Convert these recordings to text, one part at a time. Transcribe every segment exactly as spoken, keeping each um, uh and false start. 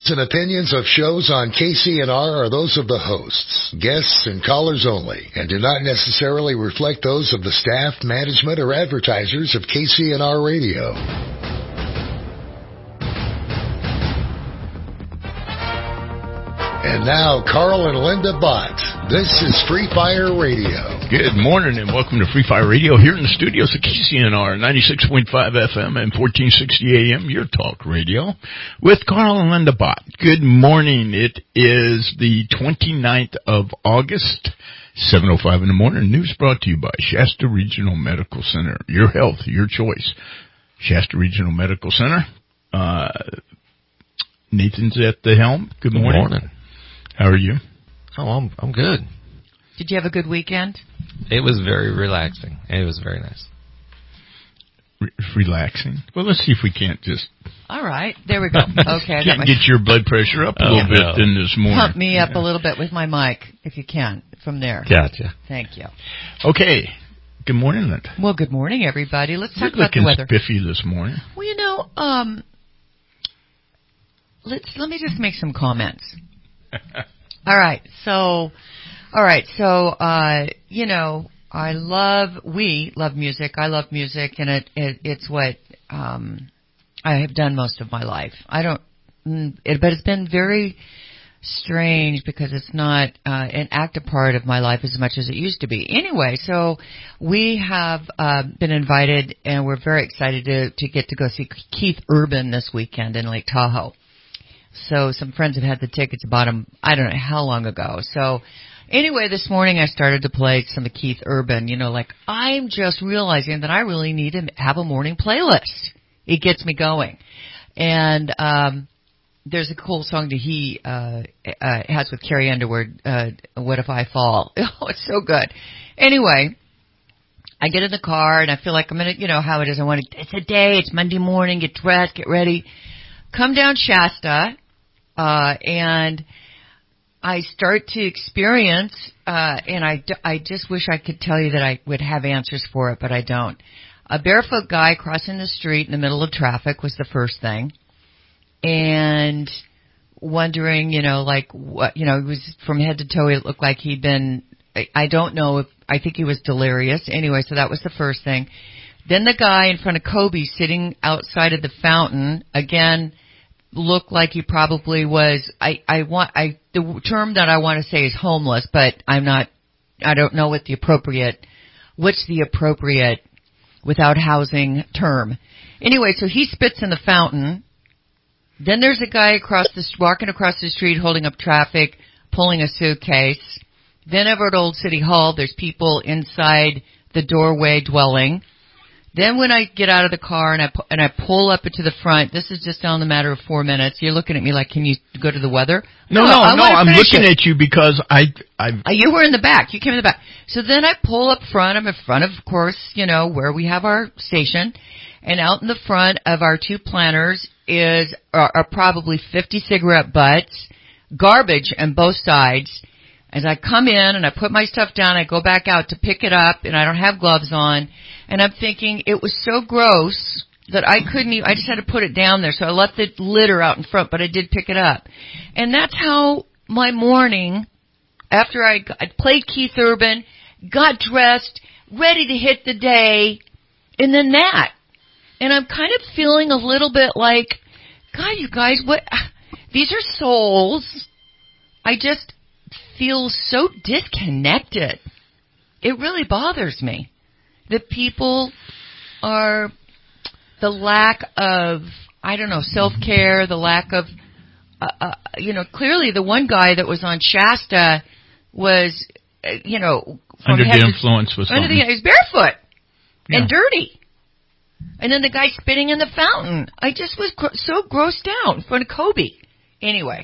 and opinions of shows on K C N R are those of the hosts, guests, and callers only, and do not necessarily reflect those of the staff, management, or advertisers of K C N R Radio. And now, Carl and Linda Bott. This is Free Fire Radio. Good morning and welcome to Free Fire Radio here in the studios of K C N R, ninety-six point five F M and fourteen sixty A M, your talk radio, with Carl and Linda Bott. Good morning. It is the twenty-ninth of August, seven oh five in the morning. News brought to you by Shasta Regional Medical Center. Your health, your choice. Shasta Regional Medical Center. Uh, Nathan's at the helm. Good morning. Good morning. How are you? Oh, I'm I'm good. Did you have a good weekend? It was very relaxing. It was very nice. Re- relaxing? Well, let's see if we can't just... All right. There we go. Okay. I got can't my... get your blood pressure up a little oh, bit no. then this morning. Pump me up a little bit with my mic, if you can, from there. Gotcha. Thank you. Okay. Good morning, Linda. Well, good morning, everybody. Let's You're talk about the weather. looking spiffy this morning. Well, you know, um, let's let me just make some comments. All right. So, all right. So, uh, you know, I love, we love music. I love music, and it, it it's what um, I have done most of my life. I don't, it, but it's been very strange because it's not uh, an active part of my life as much as it used to be. Anyway, so we have uh, been invited, and we're very excited to to get to go see Keith Urban this weekend in Lake Tahoe. So some friends have had the tickets, bought them, I don't know how long ago. So anyway, this morning I started to play some of Keith Urban. You know, like I'm just realizing that I really need to have a morning playlist. It gets me going. And um there's a cool song that he uh, uh has with Carrie Underwood, uh, What If I Fall? Oh, it's so good. Anyway, I get in the car and I feel like I'm going to, you know how it is. I want to, it's a day, it's Monday morning, get dressed, get ready. Come down Shasta, uh, and I start to experience, uh, and I, I just wish I could tell you that I would have answers for it, but I don't. A barefoot guy crossing the street in the middle of traffic was the first thing. And wondering, you know, like what, you know, it was from head to toe, it looked like he'd been, I, I don't know if, I think he was delirious. Anyway, so that was the first thing. Then the guy in front of Kobe sitting outside of the fountain, again, looked like he probably was, I, I want, I, the term that I want to say is homeless, but I'm not, I don't know what the appropriate, what's the appropriate without housing term. Anyway, so he spits in the fountain. Then there's a guy across the, walking across the street holding up traffic, pulling a suitcase. Then over at Old City Hall, there's people inside the doorway dwelling. Then when I get out of the car and I and I pull up into the front, this is just down the matter of four minutes. You're looking at me like, can you go to the weather? No, no, no. no I'm looking it. at you because I, I. Uh, you were in the back. You came in the back. So then I pull up front. I'm in front of, of course, you know, where we have our station, and out in the front of our two planters is are, are probably fifty cigarette butts, garbage on both sides. As I come in and I put my stuff down, I go back out to pick it up, and I don't have gloves on. And I'm thinking it was so gross that I couldn't even, I just had to put it down there. So I left the litter out in front, but I did pick it up. And that's how my morning, after I, I played Keith Urban, got dressed, ready to hit the day, and then that. And I'm kind of feeling a little bit like, God, you guys, what, these are souls. I just feel so disconnected. It really bothers me that people are, the lack of, I don't know, self-care, the lack of, uh, uh, you know, clearly the one guy that was on Shasta was, uh, you know, from under head the to, influence was under something. the, he was barefoot yeah. and dirty. And then the guy spitting in the fountain. I just was gr- so grossed out in front of Kobe. Anyway,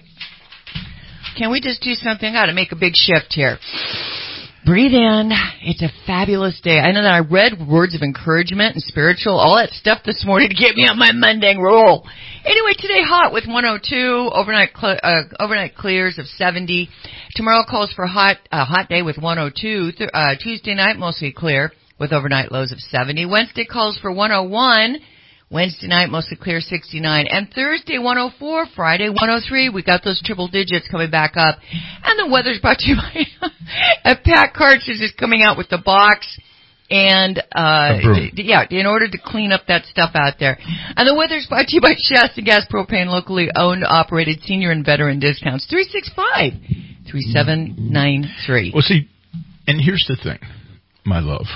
can we just do something? I got to make a big shift here. Breathe in. It's a fabulous day. I know that I read words of encouragement and spiritual, all that stuff this morning to get me on my Monday roll. Anyway, today hot with one oh two, overnight cl- uh, overnight clears of seventy. Tomorrow calls for hot uh, hot day with one oh two. Th- uh, Tuesday night mostly clear with overnight lows of seventy. Wednesday calls for one oh one Wednesday night, mostly clear, sixty-nine. And Thursday, one oh four. Friday, one oh three. We got those triple digits coming back up. And the weather's brought to you by uh, Pat Karch is just coming out with the box. And, uh, yeah, in order to clean up that stuff out there. And the weather's brought to you by Shasta Gas Propane, locally owned, operated, senior and veteran discounts. three six five, three seven nine three. Well, see, and here's the thing, my love.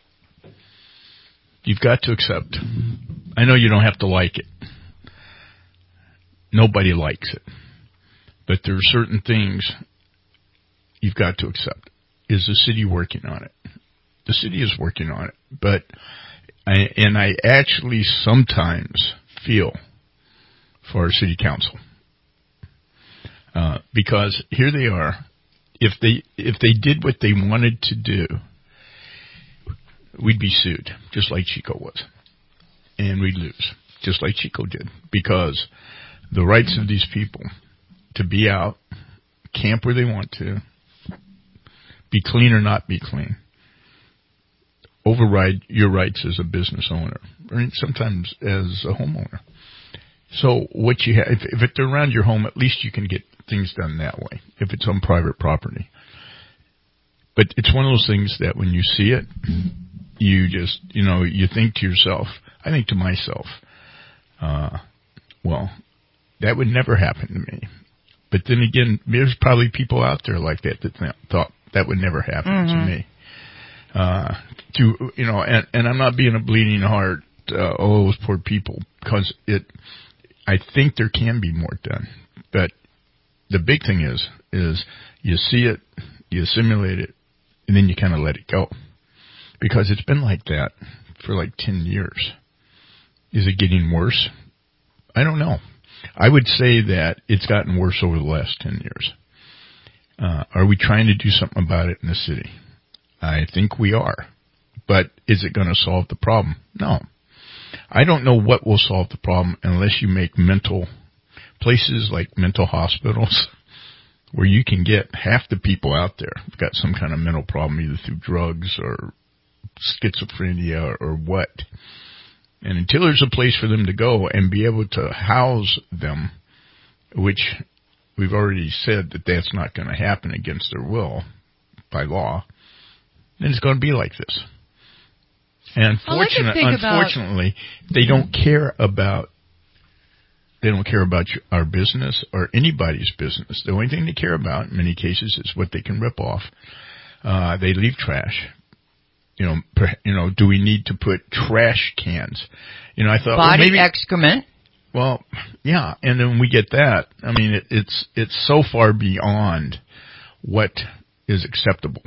You've got to accept. I know you don't have to like it. Nobody likes it. But there are certain things you've got to accept. Is the city working on it? The city is working on it. But, I, and I actually sometimes feel for our city council. Uh, because here they are. If they, if they did what they wanted to do, we'd be sued, just like Chico was. And we'd lose, just like Chico did. Because the rights of these people to be out, camp where they want to, be clean or not be clean, override your rights as a business owner, or sometimes as a homeowner. So what you have, if, if they're around your home, at least you can get things done that way, if it's on private property. But it's one of those things that when you see it, you just, you know, you think to yourself, I think to myself, uh, well, that would never happen to me. But then again, there's probably people out there like that that th- thought that would never happen mm-hmm. to me. Uh, to, you know, and, and I'm not being a bleeding heart, uh, oh, those poor people, because it, I think there can be more done. But the big thing is, is you see it, you assimilate it, and then you kind of let it go. Because it's been like that for like ten years. Is it getting worse? I don't know. I would say that it's gotten worse over the last ten years. Uh, are we trying to do something about it in the city? I think we are. But is it going to solve the problem? No. I don't know what will solve the problem unless you make mental places like mental hospitals where you can get half the people out there who've got some kind of mental problem, either through drugs or schizophrenia or, or what. And until there's a place for them to go and be able to house them, which we've already said that that's not going to happen against their will by law, then it's going to be like this. And fortunate, unfortunately, about... they don't care about they don't care about our business or anybody's business. The only thing they care about in many cases is what they can rip off. Uh, they leave trash. You know, per, you know, do we need to put trash cans? You know, I thought body well, maybe excrement. Well, yeah, and then we get that. I mean, it, it's it's so far beyond what is acceptable.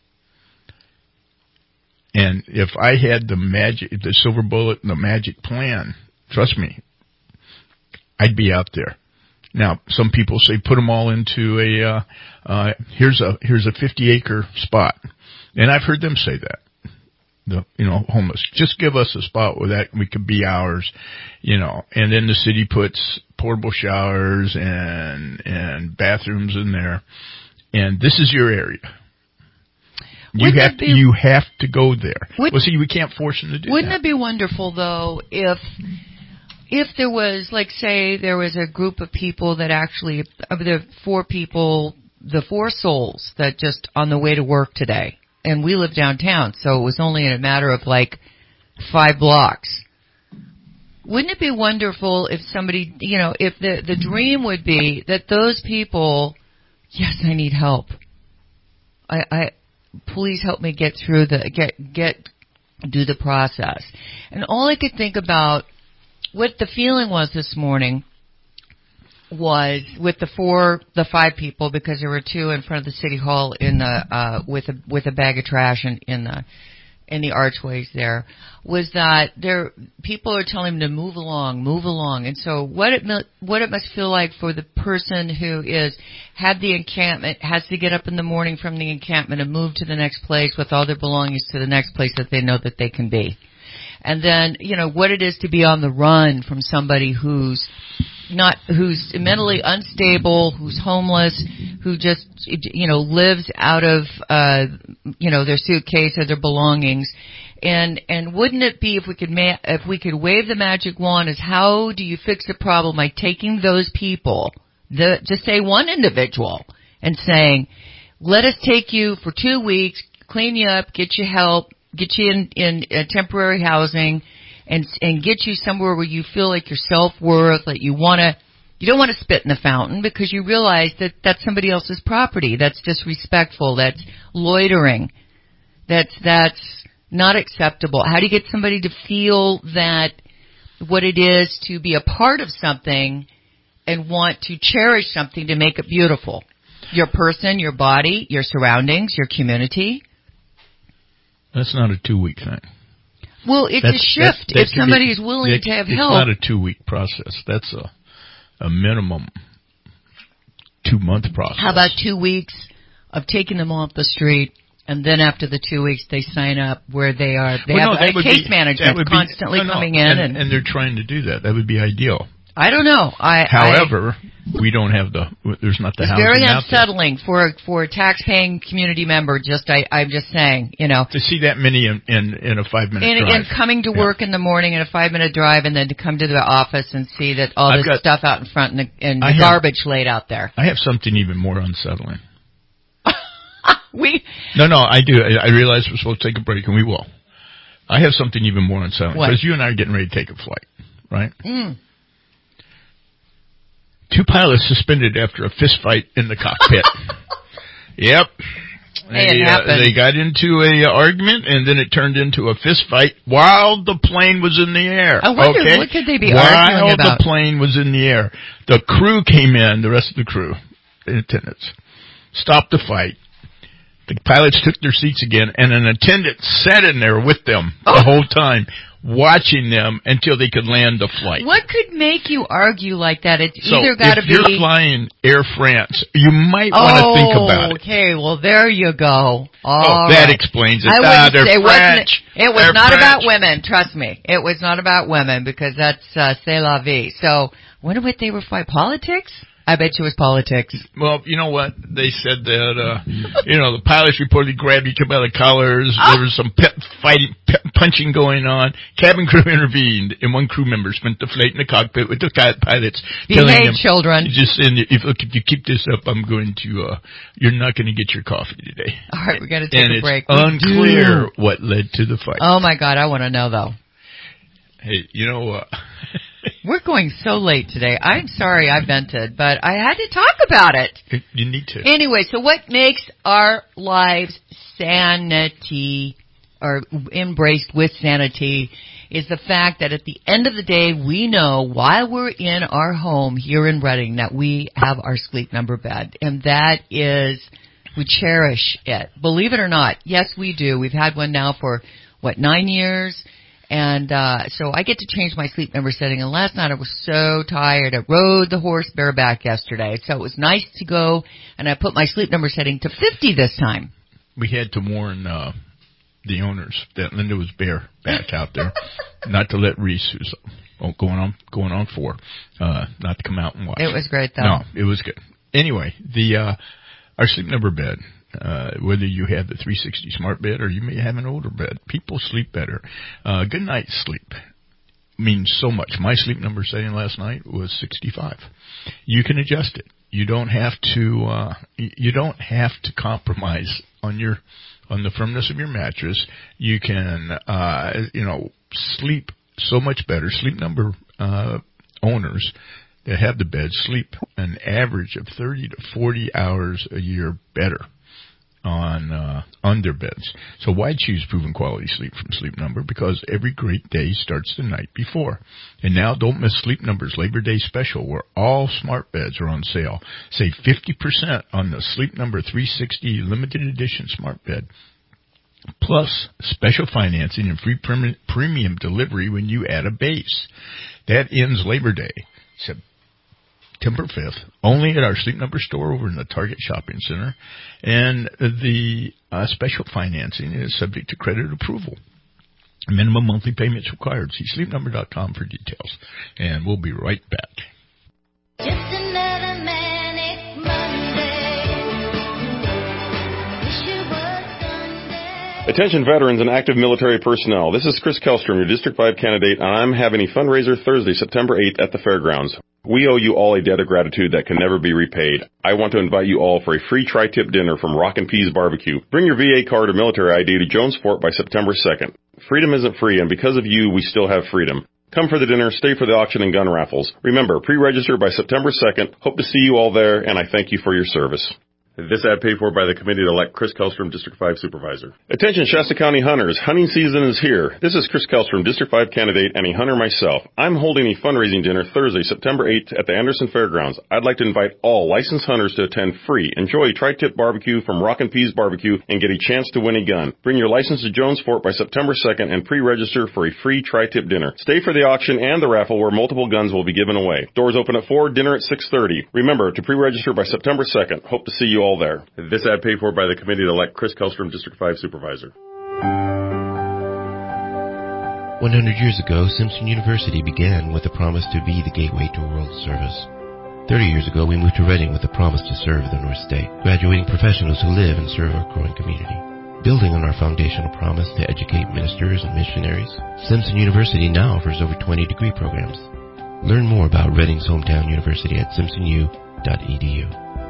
And if I had the magic, the silver bullet, and the magic plan, trust me, I'd be out there. Now, some people say put them all into a uh, uh, here's a here's a fifty acre spot, and I've heard them say that. The, you know, homeless. Just give us a spot where that we could be ours, you know, and then the city puts portable showers and, and bathrooms in there. And this is your area. You wouldn't have to, be, you have to go there. Would, well, see, we can't force them to do wouldn't that. Wouldn't it be wonderful though if, if there was, like say, there was a group of people that actually, of the four people, the four souls that just on the way to work today, and we live downtown, so it was only in a matter of like five blocks. Wouldn't it be wonderful if somebody, you know, if the, the dream would be that those people, yes, I need help. I, I, please help me get through the, get, get, do the process. And all I could think about, what the feeling was this morning was with the four, the five people, because there were two in front of the city hall in the, uh, with a, with a bag of trash in, in the, in the archways there, was that there, people are telling them to move along, move along. And so what it, what it must feel like for the person who is, had the encampment, has to get up in the morning from the encampment and move to the next place with all their belongings to the next place that they know that they can be. And then, you know, what it is to be on the run from somebody who's not, who's mentally unstable, who's homeless, who just, you know, lives out of, uh, you know, their suitcase or their belongings. and and wouldn't it be if we could ma- if we could wave the magic wand? Is how do you fix the problem by taking those people, the just say one individual, and saying, let us take you for two weeks, clean you up, get you help, get you in in uh, temporary housing, and and get you somewhere where you feel like your self-worth, that you want to. You don't want to spit in the fountain because you realize that that's somebody else's property. That's disrespectful. That's loitering. That's that's not acceptable. How do you get somebody to feel that what it is to be a part of something and want to cherish something to make it beautiful? Your person, your body, your surroundings, your community. That's not a two-week thing. Well, it's that's, a shift. That, that if somebody is willing that, to have it's help. It's not a two-week process. That's a a minimum two-month process. How about two weeks of taking them off the street, and then after the two weeks they sign up where they are, they well, have no, a case be, management constantly be, no, no, coming in. And, and, and they're trying to do that. That would be ideal. I don't know. I, However, I, we don't have the, there's not the it's housing very out unsettling there. for, for a tax-paying community member, just, I, I'm just saying, you know. To see that many in, in, in a five-minute in, drive. And coming to work yeah. in the morning in a five-minute drive, and then to come to the office and see that all I've this got, stuff out in front and the, and the have, garbage laid out there. I have something even more unsettling. we No, no, I do. I, I realize we're supposed to take a break, and we will. I have something even more unsettling. What? Because you and I are getting ready to take a flight, right? Mm. Two pilots suspended after a fist fight in the cockpit. Yep. Hey, they, it happened. Uh, they got into a uh, argument, and then it turned into a fist fight while the plane was in the air. I wonder, okay? what could they be while arguing about? While the plane was in the air. The crew came in, the rest of the crew, in attendance, stopped the fight. The pilots took their seats again, and an attendant sat in there with them oh. the whole time, watching them until they could land the flight. What could make you argue like that? It's so either got to be... if you're flying Air France, you might oh, want to think about it. Okay, well, there you go. All oh, that right. explains it. I ah, wouldn't say, they're French. It was they're not French. about women, trust me. It was not about women, because that's uh, c'est la vie. So, wonder what they were fighting? Politics? I bet you it was politics. Well, you know what? They said that, uh, you know, the pilots reportedly grabbed each other by the collars. Oh. There was some pet fighting, pet punching going on. Cabin crew intervened, and one crew member spent the flight in the cockpit with the pilots. Behave, them, children. Just saying, if, look, if you keep this up, I'm going to, uh, you're not going to get your coffee today. All right, we got to take and a break. And it's unclear what led to the fight. Oh, my God, I want to know, though. Hey, you know what? Uh, We're going so late today. I'm sorry I vented, but I had to talk about it. You need to. Anyway, so what makes our lives sanity, or embraced with sanity, is the fact that at the end of the day, we know while we're in our home here in Redding that we have our Sleep Number bed. And that is, we cherish it. Believe it or not, yes, we do. We've had one now for, what, nine years? And uh so I get to change my Sleep Number setting. And last night I was so tired. I rode the horse bareback yesterday. So it was nice to go, and I put my Sleep Number setting to fifty this time. We had to warn uh the owners that Linda was bareback out there, not to let Reese, who's going on going on four, uh, not to come out and watch. It was great, though. No, it was good. Anyway, the uh our Sleep Number bed. Uh, whether you have the three sixty smart bed or you may have an older bed, people sleep better. Uh, good night's sleep means so much. My Sleep Number setting last night was sixty-five. You can adjust it. You don't have to, uh, you don't have to compromise on your, on the firmness of your mattress. You can, uh, you know, sleep so much better. Sleep Number, uh, owners that have the bed sleep an average of thirty to forty hours a year better on uh, on their beds. So why choose proven quality sleep from Sleep Number? Because every great day starts the night before. And now don't miss Sleep Number's Labor Day special, where all smart beds are on sale. Save fifty percent on the Sleep Number three sixty limited edition smart bed, plus special financing and free prem- premium delivery when you add a base. That ends Labor Day, September fifth, only at our Sleep Number store over in the Target Shopping Center. And the uh, special financing is subject to credit approval. Minimum monthly payments required. See sleep number dot com for details. And we'll be right back. Just another manic Monday. Wish it was Sunday. Attention veterans and active military personnel. This is Chris Kellstrom, your District five candidate, and I'm having a fundraiser Thursday, September eighth at the fairgrounds. We owe you all a debt of gratitude that can never be repaid. I want to invite you all for a free tri-tip dinner from Rockin' Peas Barbecue. Bring your V A card or military I D to Jones Fort by September second. Freedom isn't free, and because of you, we still have freedom. Come for the dinner, stay for the auction and gun raffles. Remember, pre-register by September second. Hope to see you all there, and I thank you for your service. This ad paid for by the committee to elect Chris Kellstrom, District five Supervisor. Attention Shasta County hunters, hunting season is here. This is Chris Kellstrom, District five candidate and a hunter myself. I'm holding a fundraising dinner Thursday, September eighth at the Anderson Fairgrounds. I'd like to invite all licensed hunters to attend free. Enjoy tri-tip barbecue from Rockin' Peas Barbecue and get a chance to win a gun. Bring your license to Jones Fort by September second and pre-register for a free tri-tip dinner. Stay for the auction and the raffle where multiple guns will be given away. Doors open at four, dinner at six thirty. Remember to pre-register by September second. Hope to see you all there. This ad paid for by the committee to elect Chris Kellstrom, District five Supervisor. one hundred years ago, Simpson University began with a promise to be the gateway to world service. thirty years ago, we moved to Reading with a promise to serve the North State, graduating professionals who live and serve our growing community. Building on our foundational promise to educate ministers and missionaries, Simpson University now offers over twenty degree programs. Learn more about Reading's hometown university at simpson u dot e d u.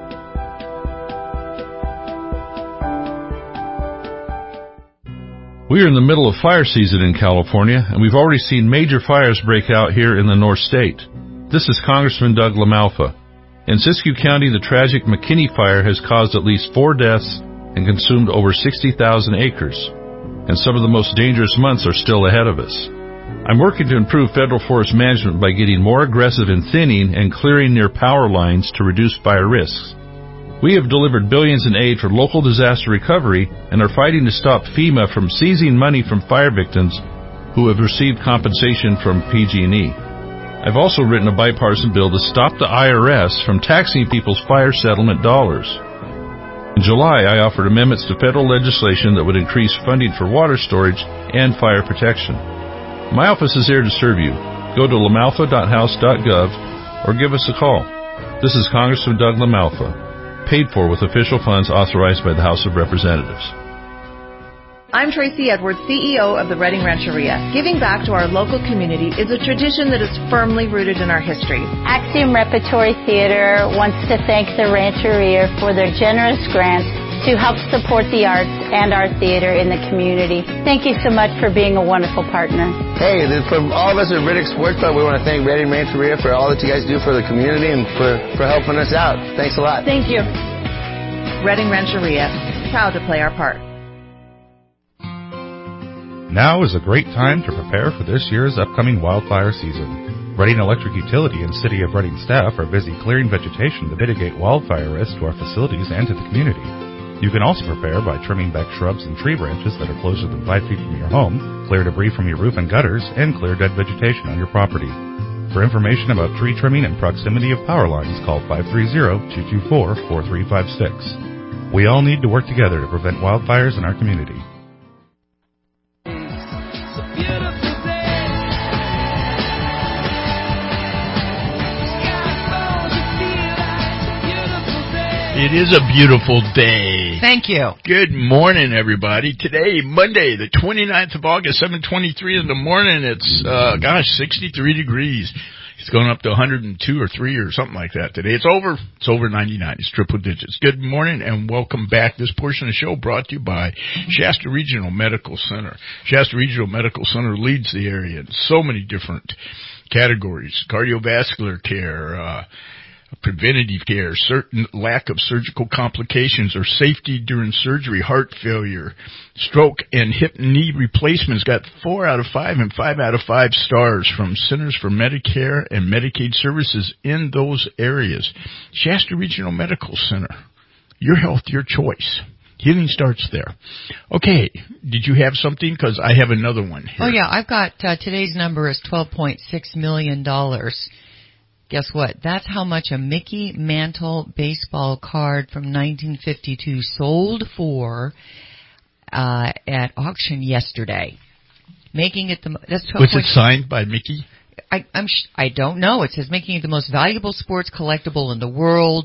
We are in the middle of fire season in California, and we've already seen major fires break out here in the North State. This is Congressman Doug LaMalfa. In Siskiyou County, the tragic McKinney fire has caused at least four deaths and consumed over sixty thousand acres, and some of the most dangerous months are still ahead of us. I'm working to improve federal forest management by getting more aggressive in thinning and clearing near power lines to reduce fire risks. We have delivered billions in aid for local disaster recovery and are fighting to stop FEMA from seizing money from fire victims who have received compensation from P G and E. I've also written a bipartisan bill to stop the I R S from taxing people's fire settlement dollars. In July, I offered amendments to federal legislation that would increase funding for water storage and fire protection. My office is here to serve you. Go to lamalfa dot house dot gov or give us a call. This is Congressman Doug LaMalfa, paid for with official funds authorized by the House of Representatives. I'm Tracy Edwards, C E O of the Reading Rancheria. Giving back to our local community is a tradition that is firmly rooted in our history. Axiom Repertory Theater wants to thank the Rancheria for their generous grants to help support the arts and our theater in the community. Thank you so much for being a wonderful partner. Hey, from all of us at Riddick Sports Club, we want to thank Reading Rancheria for all that you guys do for the community and for, for helping us out. Thanks a lot. Thank you. Reading Rancheria, proud to play our part. Now is a great time to prepare for this year's upcoming wildfire season. Reading Electric Utility and City of Reading staff are busy clearing vegetation to mitigate wildfire risk to our facilities and to the community. You can also prepare by trimming back shrubs and tree branches that are closer than five feet from your home, clear debris from your roof and gutters, and clear dead vegetation on your property. For information about tree trimming and proximity of power lines, call five three zero, two two four, four three five six. We all need to work together to prevent wildfires in our community. It is a beautiful day. Thank you. Good morning, everybody. Today, Monday, the twenty-ninth of August, seven twenty-three in the morning. It's, uh, gosh, sixty-three degrees. It's going up to one hundred two or three or something like that today. It's over. It's over ninety-nine. It's triple digits. Good morning and welcome back. This portion of the show brought to you by Shasta Regional Medical Center. Shasta Regional Medical Center leads the area in so many different categories. Cardiovascular care, uh, preventative care, certain lack of surgical complications or safety during surgery, heart failure, stroke, and hip and knee replacements got four out of five and five out of five stars from Centers for Medicare and Medicaid Services in those areas. Shasta Regional Medical Center. Your health, your choice. Healing starts there. Okay, did you have something? Because I have another one here. Oh, yeah, I've got, uh, today's number is twelve point six million dollars. Guess what? That's how much a Mickey Mantle baseball card from nineteen fifty-two sold for uh, at auction yesterday, making it the that's was it signed by Mickey? I I'm sh- I don't know. It says making it the most valuable sports collectible in the world.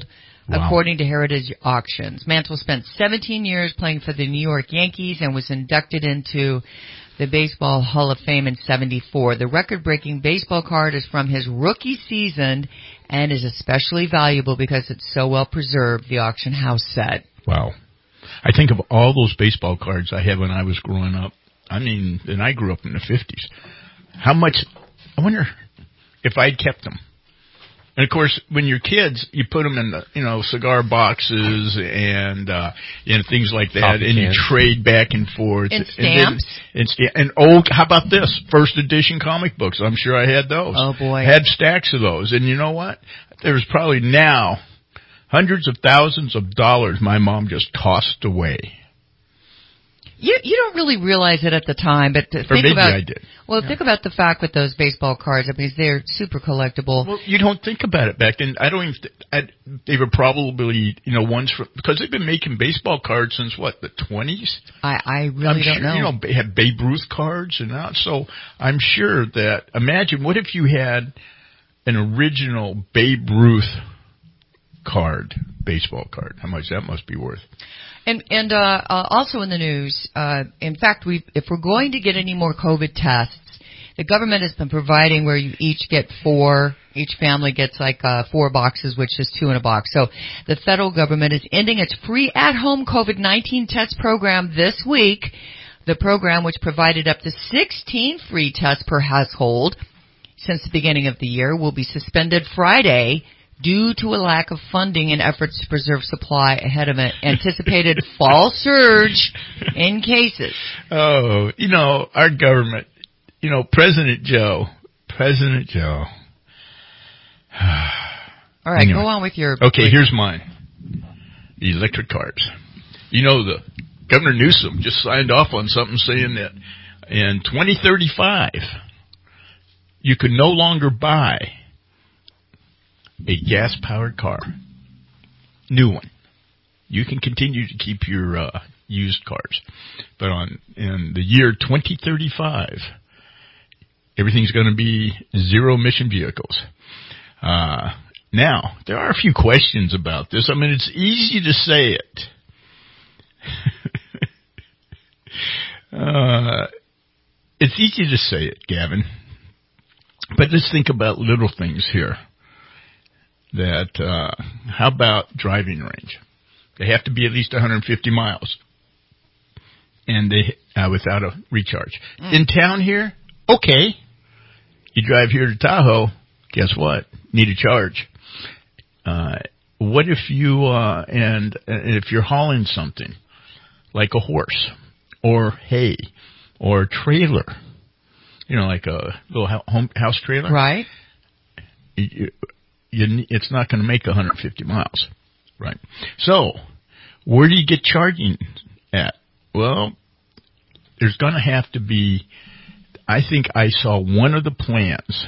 Wow. according to Heritage Auctions. Mantle spent seventeen years playing for the New York Yankees and was inducted into the Baseball Hall of Fame in seventy-four. The record-breaking baseball card is from his rookie season and is especially valuable because it's so well preserved, the auction house said. Wow. I think of all those baseball cards I had when I was growing up. I mean, and I grew up in the fifties. How much, I wonder if I'd kept them. And of course, when you're kids, you put them in the, you know, cigar boxes and, uh, and things like that, Coffee and cans. you trade back and forth. And stamps. And, then, and, and oh, how about this? First edition comic books. I'm sure I had those. Oh boy. Had stacks of those. And you know what? There's probably now hundreds of thousands of dollars my mom just tossed away. You you don't really realize it at the time, but to Or think maybe about I did. well, Yeah. think about the fact with those baseball cards. I mean, they're super collectible. Well, you don't think about it back then. I don't even. Th- I, they were probably, you know, ones from, because they've been making baseball cards since what, the twenties. I I really I'm don't sure, know. You know, they had Babe Ruth cards and that. So I'm sure that. Imagine what if you had an original Babe Ruth card, baseball card. How much that must be worth? And and uh, uh, also in the news, uh, in fact, we if we're going to get any more COVID tests, the government has been providing where you each get four. Each family gets like uh, four boxes, which is two in a box. So the federal government is ending its free at-home COVID nineteen test program this week. The program, which provided up to sixteen free tests per household since the beginning of the year, will be suspended Friday due to a lack of funding and efforts to preserve supply ahead of an anticipated fall surge in cases. Oh, you know, our government, you know, President Joe, President Joe. All right, anyway. go on with your... Okay, with, here's mine. The electric cars. You know, the Governor Newsom just signed off on something saying that in twenty thirty-five, you could no longer buy a gas-powered car, new one. You can continue to keep your uh, used cars, but on in the year twenty thirty-five, everything's going to be zero-emission vehicles. Uh, now, there are a few questions about this. I mean, it's easy to say it. uh, it's easy to say it, Gavin, but let's think about little things here. That, uh, how about driving range? They have to be at least one hundred fifty miles. And they, uh, without a recharge. Mm. In town here, okay. You drive here to Tahoe, guess what? Need a charge. Uh, what if you, uh, and, and if you're hauling something, like a horse, or hay, or a trailer, you know, like a little home, house trailer? Right. You, You, it's not going to make one hundred fifty miles, right? So, where do you get charging at? Well, there's going to have to be, I think I saw one of the plans,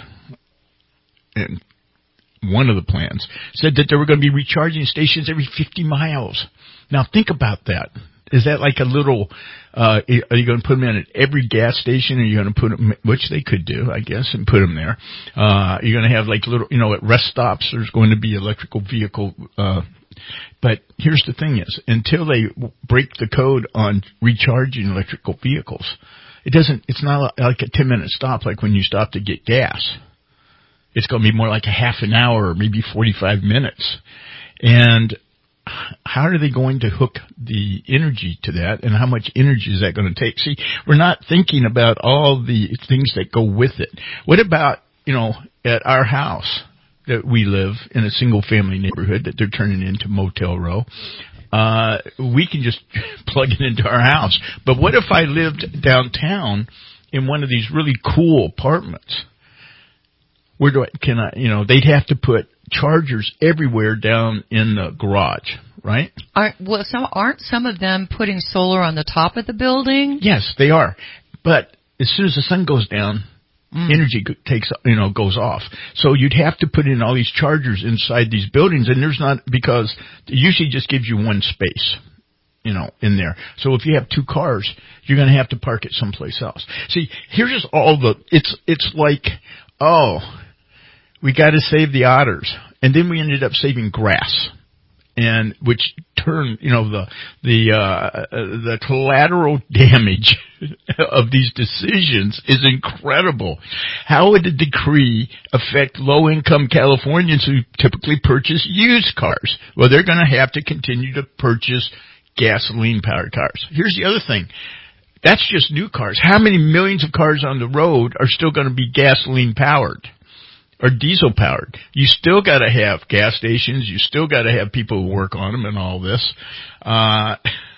and one of the plans said that there were going to be recharging stations every fifty miles. Now, think about that. Is that like a little, uh, are you going to put them in at every gas station? Or are you going to put them, which they could do, I guess, and put them there? Uh, you're going to have like little, you know, at rest stops, there's going to be electrical vehicle, uh, but here's the thing is, until they break the code on recharging electrical vehicles, it doesn't, it's not like a ten minute stop like when you stop to get gas. It's going to be more like a half an hour or maybe forty-five minutes. And how are they going to hook the energy to that, and how much energy is that going to take? See, we're not thinking about all the things that go with it. What about, you know, at our house that we live in a single-family neighborhood that they're turning into Motel Row? Uh, we can just plug it into our house. But what if I lived downtown in one of these really cool apartments? Where do I, can I, you know, they'd have to put chargers everywhere down in the garage, right? Are, well, some, aren't some of them putting solar on the top of the building? Yes, they are. But as soon as the sun goes down, mm. energy takes, you know, goes off. So you'd have to put in all these chargers inside these buildings, and there's not, because it usually just gives you one space, you know, in there. So if you have two cars, you're going to have to park it someplace else. See, here's just all the, it's, it's like, oh, we got to save the otters. And then we ended up saving grass. and which turn, you know, the the uh, the collateral damage of these decisions is incredible. How would the decree affect low-income Californians who typically purchase used cars? Well, they're going to have to continue to purchase gasoline-powered cars. Here's the other thing. That's just new cars. How many millions of cars on the road are still going to be gasoline-powered or diesel-powered? You still got to have gas stations. You still got to have people who work on them and all this. Uh,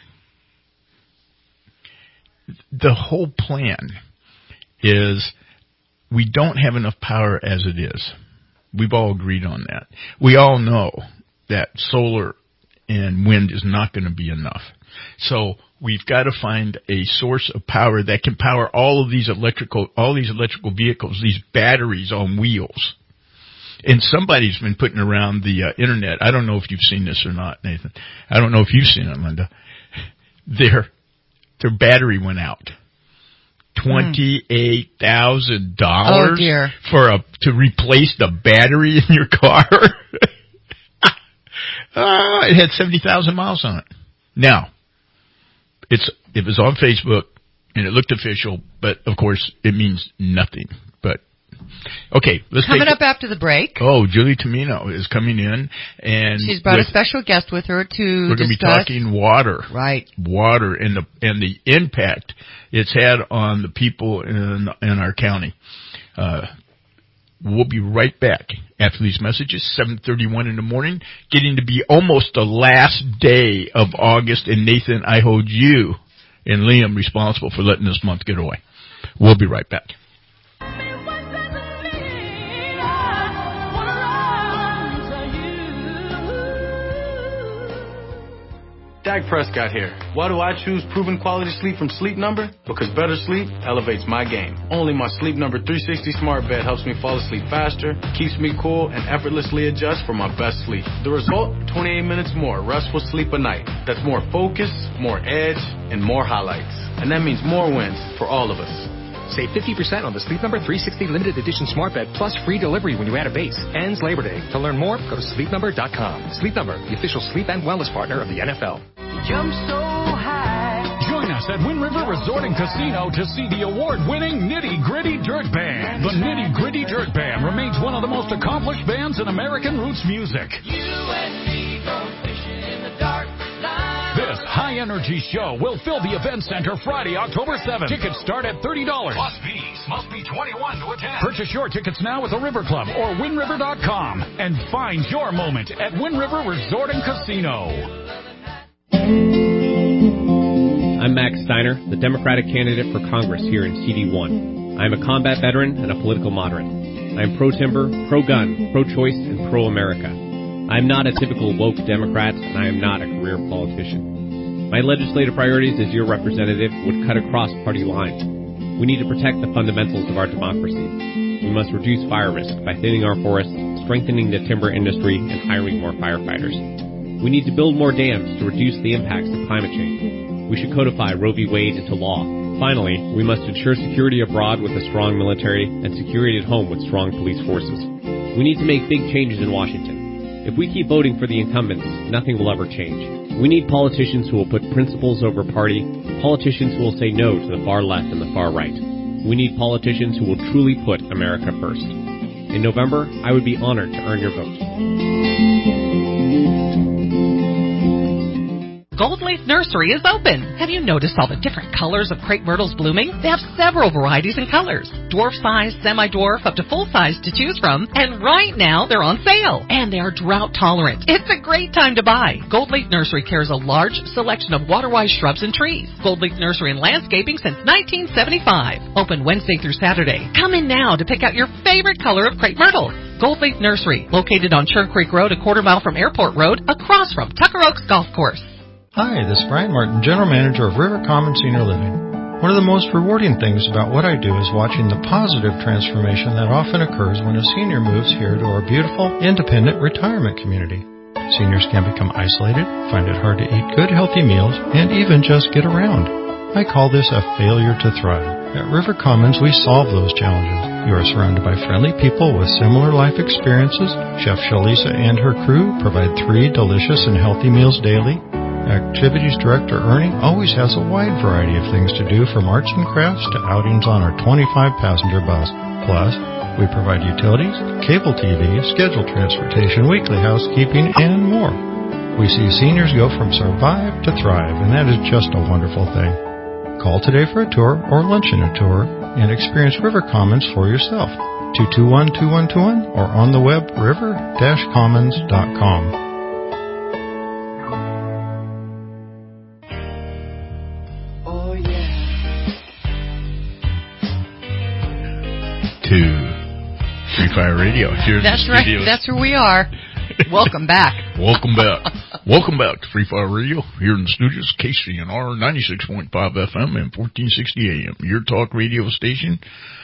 the whole plan is we don't have enough power as it is. We've all agreed on that. We all know that solar and wind is not going to be enough. So we've got to find a source of power that can power all of these electrical, all these electrical vehicles, these batteries on wheels. And somebody's been putting around the uh, internet. I don't know if you've seen this or not, Nathan. I don't know if you've seen it, Linda. Their their battery went out. Twenty-eight thousand dollars oh, dear. for a to replace the battery in your car. uh, it had seventy thousand miles on it. Now, it's it was on Facebook and it looked official, but of course it means nothing. But okay, let's coming take up after the break. Oh, Julie Tamino is coming in, and she's brought with, a special guest with her to we're going to be talking water, right? Water and the and the impact it's had on the people in in our county. Uh, we'll be right back after these messages. seven thirty-one in the morning, getting to be almost the last day of August, and Nathan, I hold you and Liam responsible for letting this month get away. We'll be right back. Dak Prescott here. Why do I choose proven quality sleep from Sleep Number? Because better sleep elevates my game. Only my Sleep Number three sixty smart bed helps me fall asleep faster, keeps me cool, and effortlessly adjusts for my best sleep. The result? twenty-eight minutes more restful sleep a night. That's more focus, more edge, and more highlights. And that means more wins for all of us. Save fifty percent on the Sleep Number three sixty Limited Edition Smart Bed plus free delivery when you add a base. Ends Labor Day. To learn more, go to sleep number dot com. Sleep Number, the official sleep and wellness partner of the N F L. Jump so high. Join us at Wind River Resort and Casino to see the award-winning Nitty Gritty Dirt Band. The Nitty Gritty Dirt Band remains one of the most accomplished bands in American roots music. You and me go fishing in the dark. This high-energy show will fill the event center Friday, October seventh. Tickets start at thirty dollars. Plus fees must be twenty-one to attend. Purchase your tickets now at the River Club or wind river dot com and find your moment at Wind River Resort and Casino. I'm Max Steiner, the Democratic candidate for Congress here in C D one. I'm a combat veteran and a political moderate. I'm pro-timber, pro-gun, pro-choice, and pro-America. I'm not a typical woke Democrat, and I am not a career politician. My legislative priorities as your representative would cut across party lines. We need to protect the fundamentals of our democracy. We must reduce fire risk by thinning our forests, strengthening the timber industry, and hiring more firefighters. We need to build more dams to reduce the impacts of climate change. We should codify Roe v. Wade into law. Finally, we must ensure security abroad with a strong military and security at home with strong police forces. We need to make big changes in Washington. If we keep voting for the incumbents, nothing will ever change. We need politicians who will put principles over party, politicians who will say no to the far left and the far right. We need politicians who will truly put America first. In November, I would be honored to earn your vote. Gold Leaf Nursery is open. Have you noticed all the different colors of crepe myrtles blooming? They have several varieties and colors. Dwarf size, semi-dwarf, up to full size to choose from. And right now, they're on sale. And they are drought tolerant. It's a great time to buy. Gold Leaf Nursery carries a large selection of water-wise shrubs and trees. Gold Leaf Nursery and Landscaping since nineteen seventy-five. Open Wednesday through Saturday. Come in now to pick out your favorite color of crepe myrtle. Gold Leaf Nursery, located on Churn Creek Road, a quarter mile from Airport Road, across from Tucker Oaks Golf Course. Hi, this is Brian Martin, General Manager of River Common Senior Living. One of the most rewarding things about what I do is watching the positive transformation that often occurs when a senior moves here to our beautiful, independent retirement community. Seniors can become isolated, find it hard to eat good, healthy meals, and even just get around. I call this a failure to thrive. At River Commons, we solve those challenges. You are surrounded by friendly people with similar life experiences. Chef Shalisa and her crew provide three delicious and healthy meals daily. Activities Director Ernie always has a wide variety of things to do, from arts and crafts to outings on our twenty-five passenger bus. Plus, we provide utilities, cable T V, scheduled transportation, weekly housekeeping, and more. We see seniors go from survive to thrive, and that is just a wonderful thing. Call today for a tour or luncheon a tour and experience River Commons for yourself. two two one, two one two one or on the web river dash commons dot com. To Free Fire Radio. Here That's right. That's where we are. Welcome back. Welcome back. Welcome back to Free Fire Radio. Here in the studios, K C N R ninety-six point five F M and fourteen sixty A M. Your talk radio station.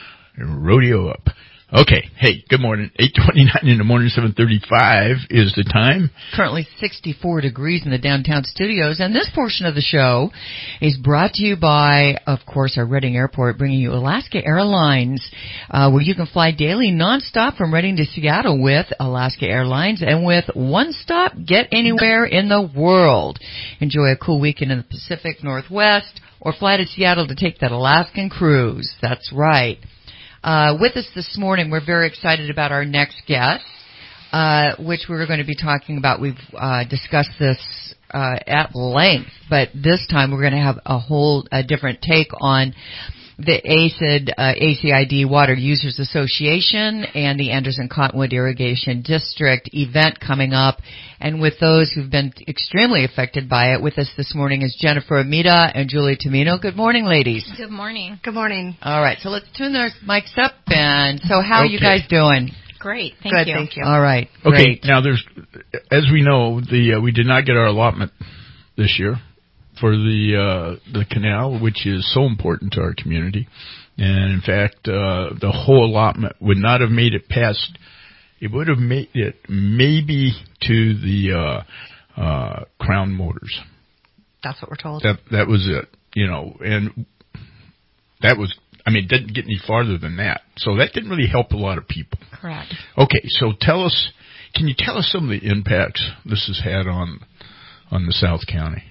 Rodeo up. Okay. Hey, good morning. eight twenty-nine in the morning, seven thirty-five is the time. Currently sixty-four degrees in the downtown studios, and this portion of the show is brought to you by, of course, our Reading Airport, bringing you Alaska Airlines, uh, where you can fly daily nonstop from Reading to Seattle with Alaska Airlines, and with one stop, get anywhere in the world. Enjoy a cool weekend in the Pacific Northwest, or fly to Seattle to take that Alaskan cruise. That's right. Uh, with us this morning, we're very excited about our next guest, uh, which we're going to be talking about. We've uh, discussed this uh, at length, but this time we're going to have a whole a different take on the A C I D, uh, A C I D Water Users Association and the Anderson Cottonwood Irrigation District event coming up. And with those who've been extremely affected by it, with us this morning is Jennifer Amita and Julie Tamino. Good morning, ladies. Good morning. Good morning. All right, so let's tune those mics up. And so how Okay. are you guys doing? Great. Thank Good, you. thank you. All right, Okay. great. Now, there's, as we know, the uh, we did not get our allotment this year for the uh, the canal, which is so important to our community. And in fact, uh, the whole allotment would not have made it past. It would have made it maybe to the uh, uh, Crown Motors. That's what we're told. That that was it, you know, and that was. I mean, it didn't get any farther than that. So that didn't really help a lot of people. Correct. Okay, so tell us. Can you tell us some of the impacts this has had on on the South County?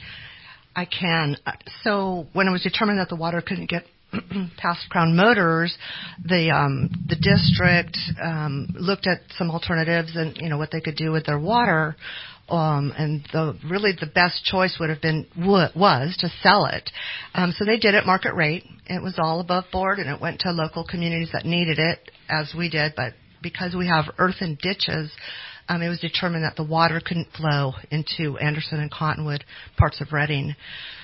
I can. Uh, So when it was determined that the water couldn't get past Crown Motors, the um, the district um, looked at some alternatives and, you know, what they could do with their water. Um, and the really the best choice would have been was to sell it. Um, so they did it market rate. It was all above board, and it went to local communities that needed it, as we did. But because we have earthen ditches, um, it was determined that the water couldn't flow into Anderson and Cottonwood, parts of Reading.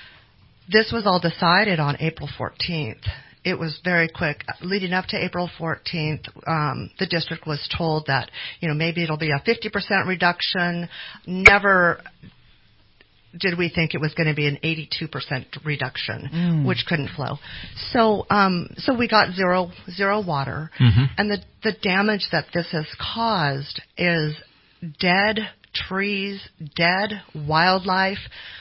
This was all decided on April fourteenth. It was very quick. Leading up to April fourteenth, um, the district was told that, you know, maybe it'll be a fifty percent reduction. Never did we think it was going to be an eighty-two percent reduction, Mm. which couldn't flow. So, um, so we got zero, zero water. Mm-hmm. And the, the damage that this has caused is dead trees, dead wildlife,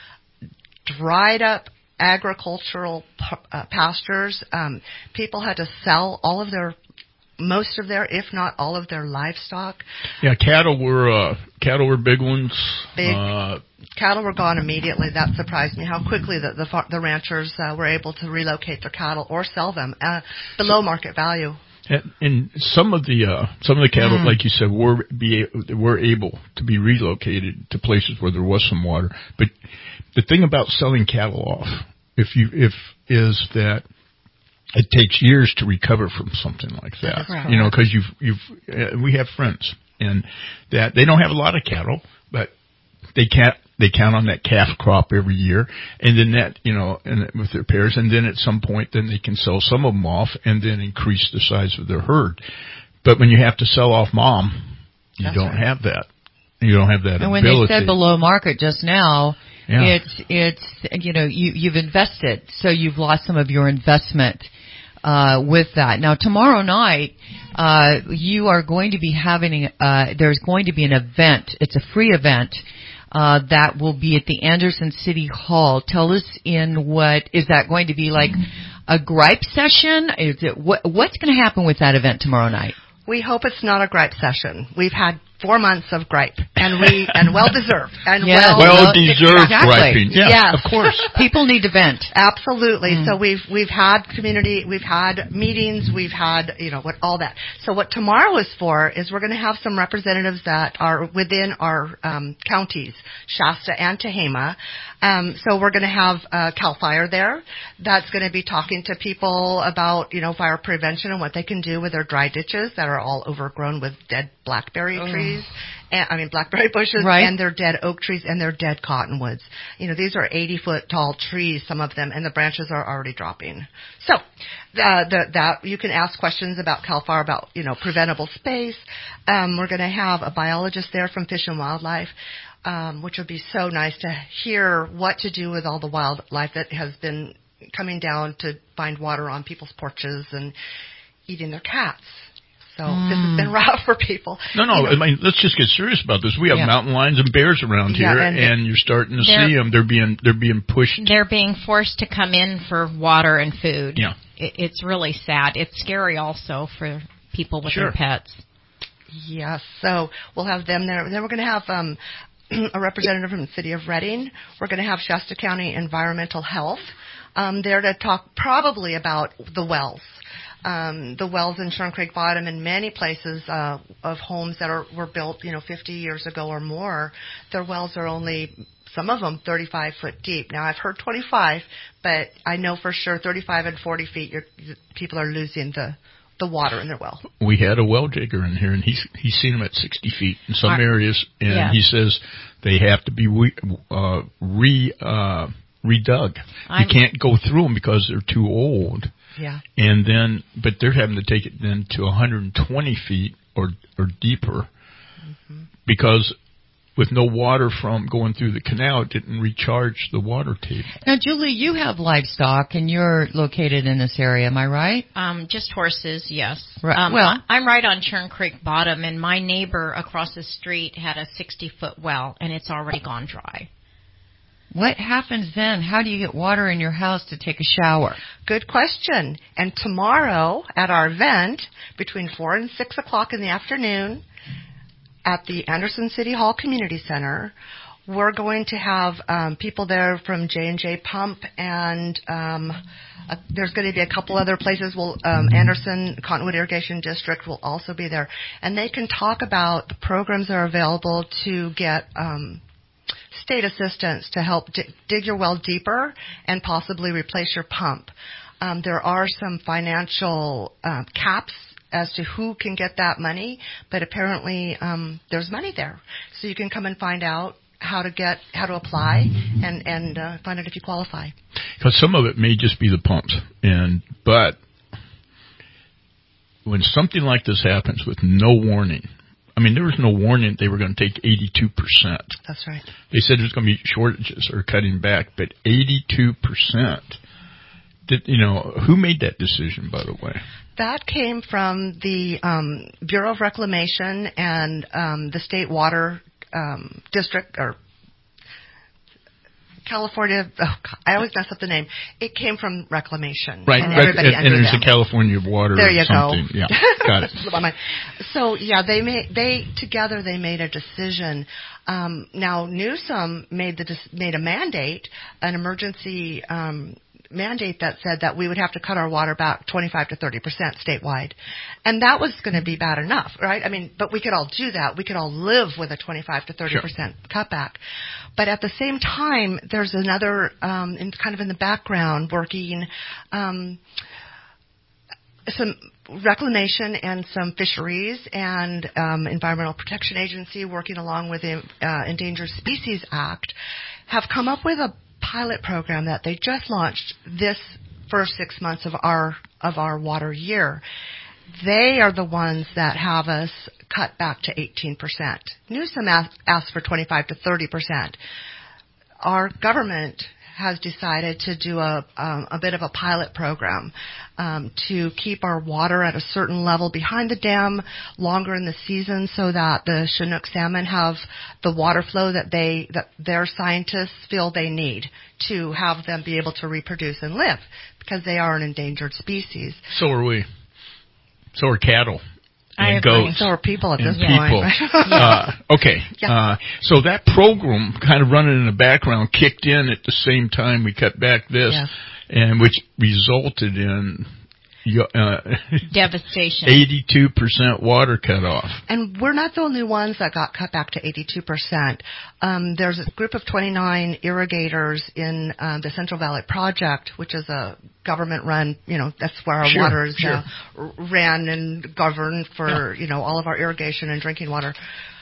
dried up agricultural uh, pastures. Um, people had to sell all of their, most of their, if not all of their livestock. Yeah, cattle were uh, cattle were big ones. Big. Uh, Cattle were gone immediately. That surprised me how quickly the the, far, the ranchers uh, were able to relocate their cattle or sell them uh, below market value. and, and some of the uh, some of the cattle, Mm. like you said, were be were able to be relocated to places where there was some water. But the thing about selling cattle off, if you if is that it takes years to recover from something like that. That's You know, because you've you've uh, we have friends and that they don't have a lot of cattle, but they can't. They count on that calf crop every year, and then that, you know, and with their pairs, and then at some point, then they can sell some of them off, and then increase the size of their herd. But when you have to sell off mom, you That's don't right. have that. You don't have that And when ability. they said below market just now, Yeah. it's it's you know you you've invested, so you've lost some of your investment uh, with that. Now tomorrow night, uh, you are going to be having uh, there's going to be an event. It's a free event. Uh, that will be at the Anderson City Hall. Tell us in what, is that going to be like a gripe session? Is it what, what's going to happen with that event tomorrow night? We hope it's not a gripe session. We've had four months of gripe, and we and well deserved, and yeah. well, well deserved exactly. griping. Yeah, yes. of course. People need to vent. Absolutely. Mm. So we've we've had community, we've had meetings, we've had you know what all that. So what tomorrow is for is we're going to have some representatives that are within our um, counties, Shasta and Tehama. Um, so we're going to have uh, CAL FIRE there. That's going to be talking to people about you know fire prevention and what they can do with their dry ditches that are all overgrown with dead blackberry oh. trees. And, I mean blackberry bushes right. and their dead oak trees and their dead cottonwoods. You know these are eighty foot tall trees, some of them, and the branches are already dropping. So uh, the, that you can ask questions about CAL FIRE about you know preventable space. Um, we're going to have a biologist there from Fish and Wildlife. Um, which would be so nice to hear what to do with all the wildlife that has been coming down to find water on people's porches and eating their cats. So mm. this has been rough for people. No, no, you know. I mean, let's just get serious about this. We have yeah. mountain lions and bears around yeah, here, and, and you're starting to see them. They're being they're being pushed. They're being forced to come in for water and food. Yeah, it, it's really sad. It's scary also for people with sure. their pets. Yes, so we'll have them there. Then we're going to have um, a representative from the city of Redding. We're going to have Shasta County Environmental Health um, there to talk probably about the wells. Um, the wells in Churn Creek Bottom and many places uh, of homes that are were built, you know, fifty years ago or more, their wells are only, some of them, thirty-five foot deep. Now, I've heard twenty-five, but I know for sure thirty-five and forty feet, you're, people are losing the the water in their well. We had a well digger in here, and he's he's seen them at sixty feet in some Our, areas, and yeah. he says they have to be re uh, re uh, redug. I'm, you can't go through them because they're too old. Yeah. And then, but they're having to take it then to one hundred twenty feet or or deeper, mm-hmm. because with no water from going through the canal, it didn't recharge the water table. Now, Julie, you have livestock, and you're located in this area. Am I right? Um, just horses, yes. Right. Um, well, I'm right on Churn Creek Bottom, and my neighbor across the street had a sixty foot well, and it's already gone dry. What happens then? How do you get water in your house to take a shower? Good question. And tomorrow at our event, between four and six o'clock in the afternoon, at the Anderson City Hall Community Center, we're going to have um, people there from J and J Pump, and um, uh, there's going to be a couple other places. We'll, um, Anderson Cottonwood Irrigation District will also be there, and they can talk about the programs that are available to get um, state assistance to help d- dig your well deeper and possibly replace your pump. Um, there are some financial uh, caps as to who can get that money, but apparently um, there's money there. So you can come and find out how to get, how to apply, and, and uh, find out if you qualify. Because some of it may just be the pumps, and but when something like this happens with no warning, I mean, there was no warning they were going to take eighty-two percent. That's right. They said there's going to be shortages or cutting back, but eighty-two percent. Did, you know, who made that decision, by the way? That came from the um, Bureau of Reclamation and um, the State Water um, District, or California. Oh, God, I always mess up the name. It came from Reclamation. Right, and, Rec- everybody and, and there's them. the California Water there you or something. Go. Yeah, got it. So, yeah, they made, they together they made a decision. Um, now, Newsom made, the, made a mandate, an emergency um mandate that said that we would have to cut our water back twenty-five to thirty percent statewide. And that was going to be bad enough, right? I mean, but we could all do that. We could all live with a twenty-five to thirty percent sure. cutback. But at the same time, there's another, um, in, kind of in the background working, um, some reclamation and some fisheries and um, Environmental Protection Agency working along with the uh, Endangered Species Act have come up with a pilot program that they just launched this first six months of our of our water year. They are the ones that have us cut back to eighteen percent. Newsom asked for twenty-five to thirty percent. Our government has decided to do a um, a bit of a pilot program um, to keep our water at a certain level behind the dam longer in the season, so that the Chinook salmon have the water flow that they that their scientists feel they need to have them be able to reproduce and live, because they are an endangered species. So are we. So are cattle. I and agree. goats. So are people at and this people. point. uh, okay. Yeah. Uh, so that program kind of running in the background kicked in at the same time we cut back this, Yes. and which resulted in uh, devastation. eighty-two percent water cut off. And we're not the only ones that got cut back to eighty-two percent. Um, there's a group of twenty-nine irrigators in uh, the Central Valley Project, which is a government-run, you know, that's where our Sure, water is sure. uh, r- ran and governed for, Yeah. you know, all of our irrigation and drinking water.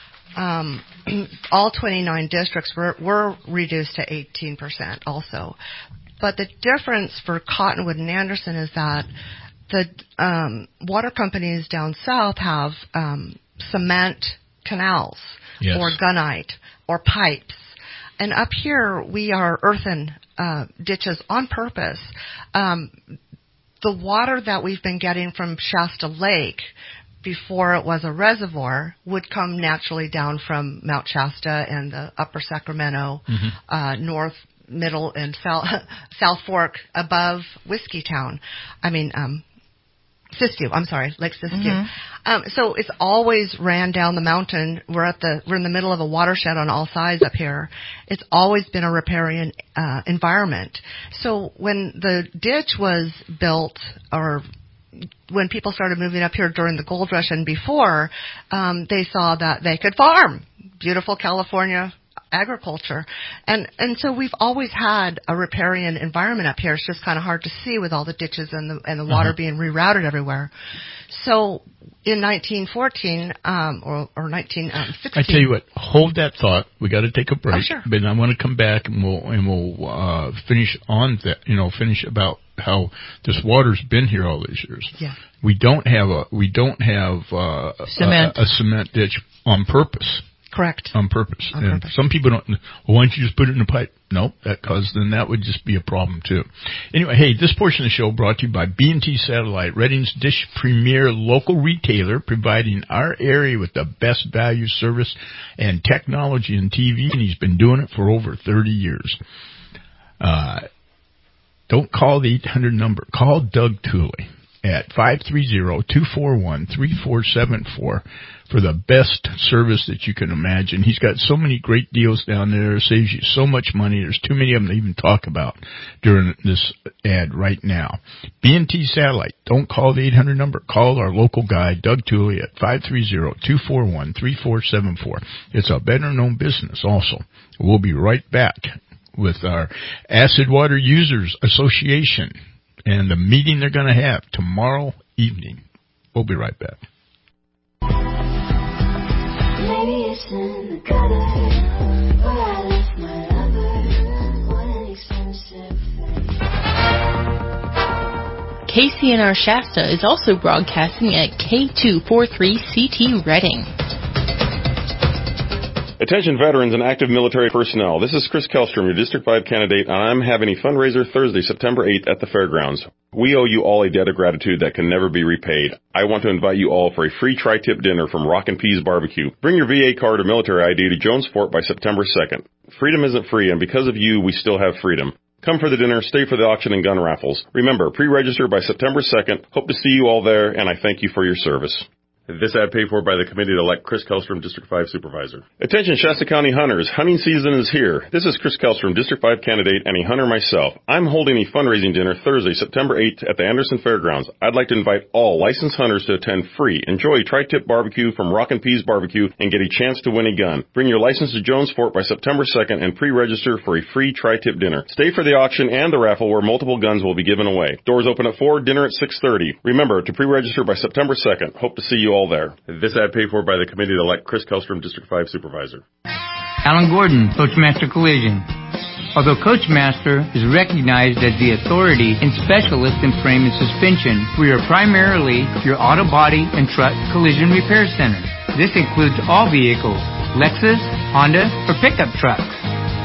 Um, all twenty-nine districts were, were reduced to eighteen percent also. But the difference for Cottonwood and Anderson is that the um, water companies down south have um, cement canals Yes. or gunite or pipes. And up here, we are earthen uh, ditches on purpose. Um, the water that we've been getting from Shasta Lake before it was a reservoir would come naturally down from Mount Shasta and the upper Sacramento, Mm-hmm. uh, north, middle, and south, South Fork above Whiskey Town. I mean, um, Siskiyou, I'm sorry, Lake Siskiyou. Mm-hmm. Um, so it's always ran down the mountain. We're at the we're in the middle of a watershed on all sides up here. It's always been a riparian uh, environment. So when the ditch was built, or when people started moving up here during the gold rush and before, um, they saw that they could farm. Beautiful California agriculture. And and so we've always had a riparian environment up here. It's just kind of hard to see with all the ditches and the and the water Uh-huh. being rerouted everywhere. So in nineteen fourteen, um, or, or nineteen sixteen. I tell you what, hold that thought. We got to take a break. Oh, sure. But I want to come back and we'll and we'll uh, finish on that. You know, finish about how this water's been here all these years. Yeah. We don't have a we don't have uh, Cement. A, a cement ditch on purpose. Correct. On purpose. On and purpose. some people don't. Well, why don't you just put it in a pipe? No, that cause then that would just be a problem too. Anyway, hey, this portion of the show brought to you by B and T Satellite, Redding's Dish Premier local retailer, providing our area with the best value, service, and technology in T V, and he's been doing it for over thirty years. Uh, don't call the eight hundred number. Call Doug Tooley at five three zero, two four one, three four seven four for the best service that you can imagine. He's got so many great deals down there. It saves you so much money. There's too many of them to even talk about during this ad right now. B and T Satellite. Don't call the eight hundred number. Call our local guy, Doug Tooley, at five three zero, two four one, three four seven four. It's a better-known business also. We'll be right back with our Acid Water Users Association and the meeting they're going to have tomorrow evening. We'll be right back. Maybe it's in the gutter where I left my lover. What an expensive thing. K C N R Shasta is also broadcasting at K two forty-three C T Redding. Attention veterans and active military personnel. This is Chris Kellstrom, your District five candidate, and I'm having a fundraiser Thursday, September eighth at the fairgrounds. We owe you all a debt of gratitude that can never be repaid. I want to invite you all for a free tri-tip dinner from Rock and Peas Barbecue. Bring your V A card or military I D to Jones Fort by September second. Freedom isn't free, and because of you, we still have freedom. Come for the dinner, stay for the auction and gun raffles. Remember, pre-register by September second. Hope to see you all there, and I thank you for your service. This ad paid for by the committee to elect Chris Kellstrom, District five Supervisor. Attention Shasta County hunters, hunting season is here. This is Chris Kellstrom, District five candidate and a hunter myself. I'm holding a fundraising dinner Thursday, September eighth at the Anderson Fairgrounds. I'd like to invite all licensed hunters to attend free. Enjoy tri-tip barbecue from Rock and Peas Barbecue and get a chance to win a gun. Bring your license to Jones Fort by September second and pre-register for a free tri-tip dinner. Stay for the auction and the raffle where multiple guns will be given away. Doors open at four, dinner at six thirty. Remember to pre-register by September second. Hope to see you all there. This ad paid for by the committee to elect Chris Kellstrom, District five Supervisor. Alan Gordon, Coachmaster Collision. Although Coachmaster is recognized as the authority and specialist in frame and suspension, we are primarily your auto body and truck collision repair center. This includes all vehicles, Lexus, Honda, or pickup trucks.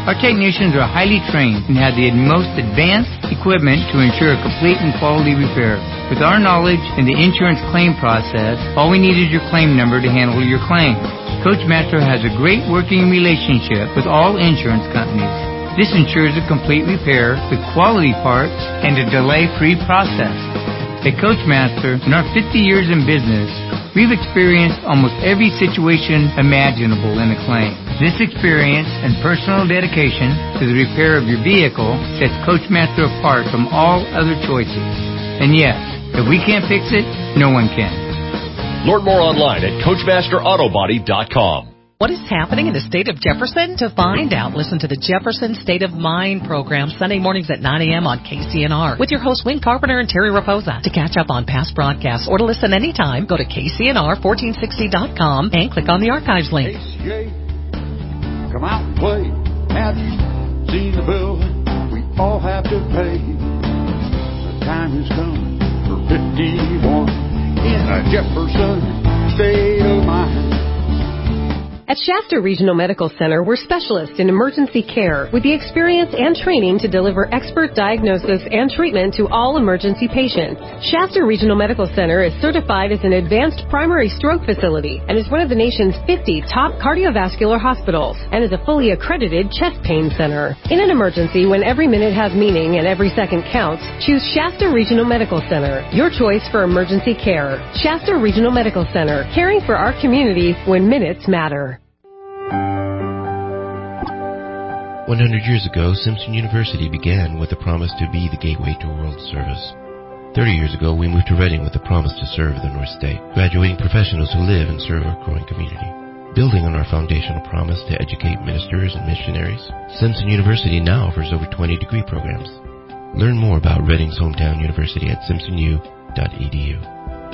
Our technicians are highly trained and have the most advanced equipment to ensure a complete and quality repair. With our knowledge in the insurance claim process, all we need is your claim number to handle your claim. Coachmaster has a great working relationship with all insurance companies. This ensures a complete repair with quality parts and a delay-free process. At Coachmaster, in our fifty years in business, we've experienced almost every situation imaginable in a claim. This experience and personal dedication to the repair of your vehicle sets Coachmaster apart from all other choices. And yes, if we can't fix it, no one can. Learn more online at coachmaster auto body dot com. What is happening in the state of Jefferson? To find out, listen to the Jefferson State of Mind program Sunday mornings at nine a.m. on K C N R with your hosts Wayne Carpenter and Terry Raposa. To catch up on past broadcasts or to listen anytime, go to K C N R fourteen sixty dot com and click on the archives link. K C A, come out and play. Have you seen the bill we all have to pay? The time has come for fifty-one in a Jefferson State of Mind. At Shasta Regional Medical Center, we're specialists in emergency care with the experience and training to deliver expert diagnosis and treatment to all emergency patients. Shasta Regional Medical Center is certified as an advanced primary stroke facility and is one of the nation's fifty top cardiovascular hospitals and is a fully accredited chest pain center. In an emergency, when every minute has meaning and every second counts, choose Shasta Regional Medical Center, your choice for emergency care. Shasta Regional Medical Center, caring for our community when minutes matter. one hundred years ago, Simpson University began with a promise to be the gateway to world service. thirty years ago, we moved to Reading with a promise to serve the North State, graduating professionals who live and serve our growing community. Building on our foundational promise to educate ministers and missionaries, Simpson University now offers over twenty degree programs. Learn more about Reading's hometown university at simpson u dot e d u.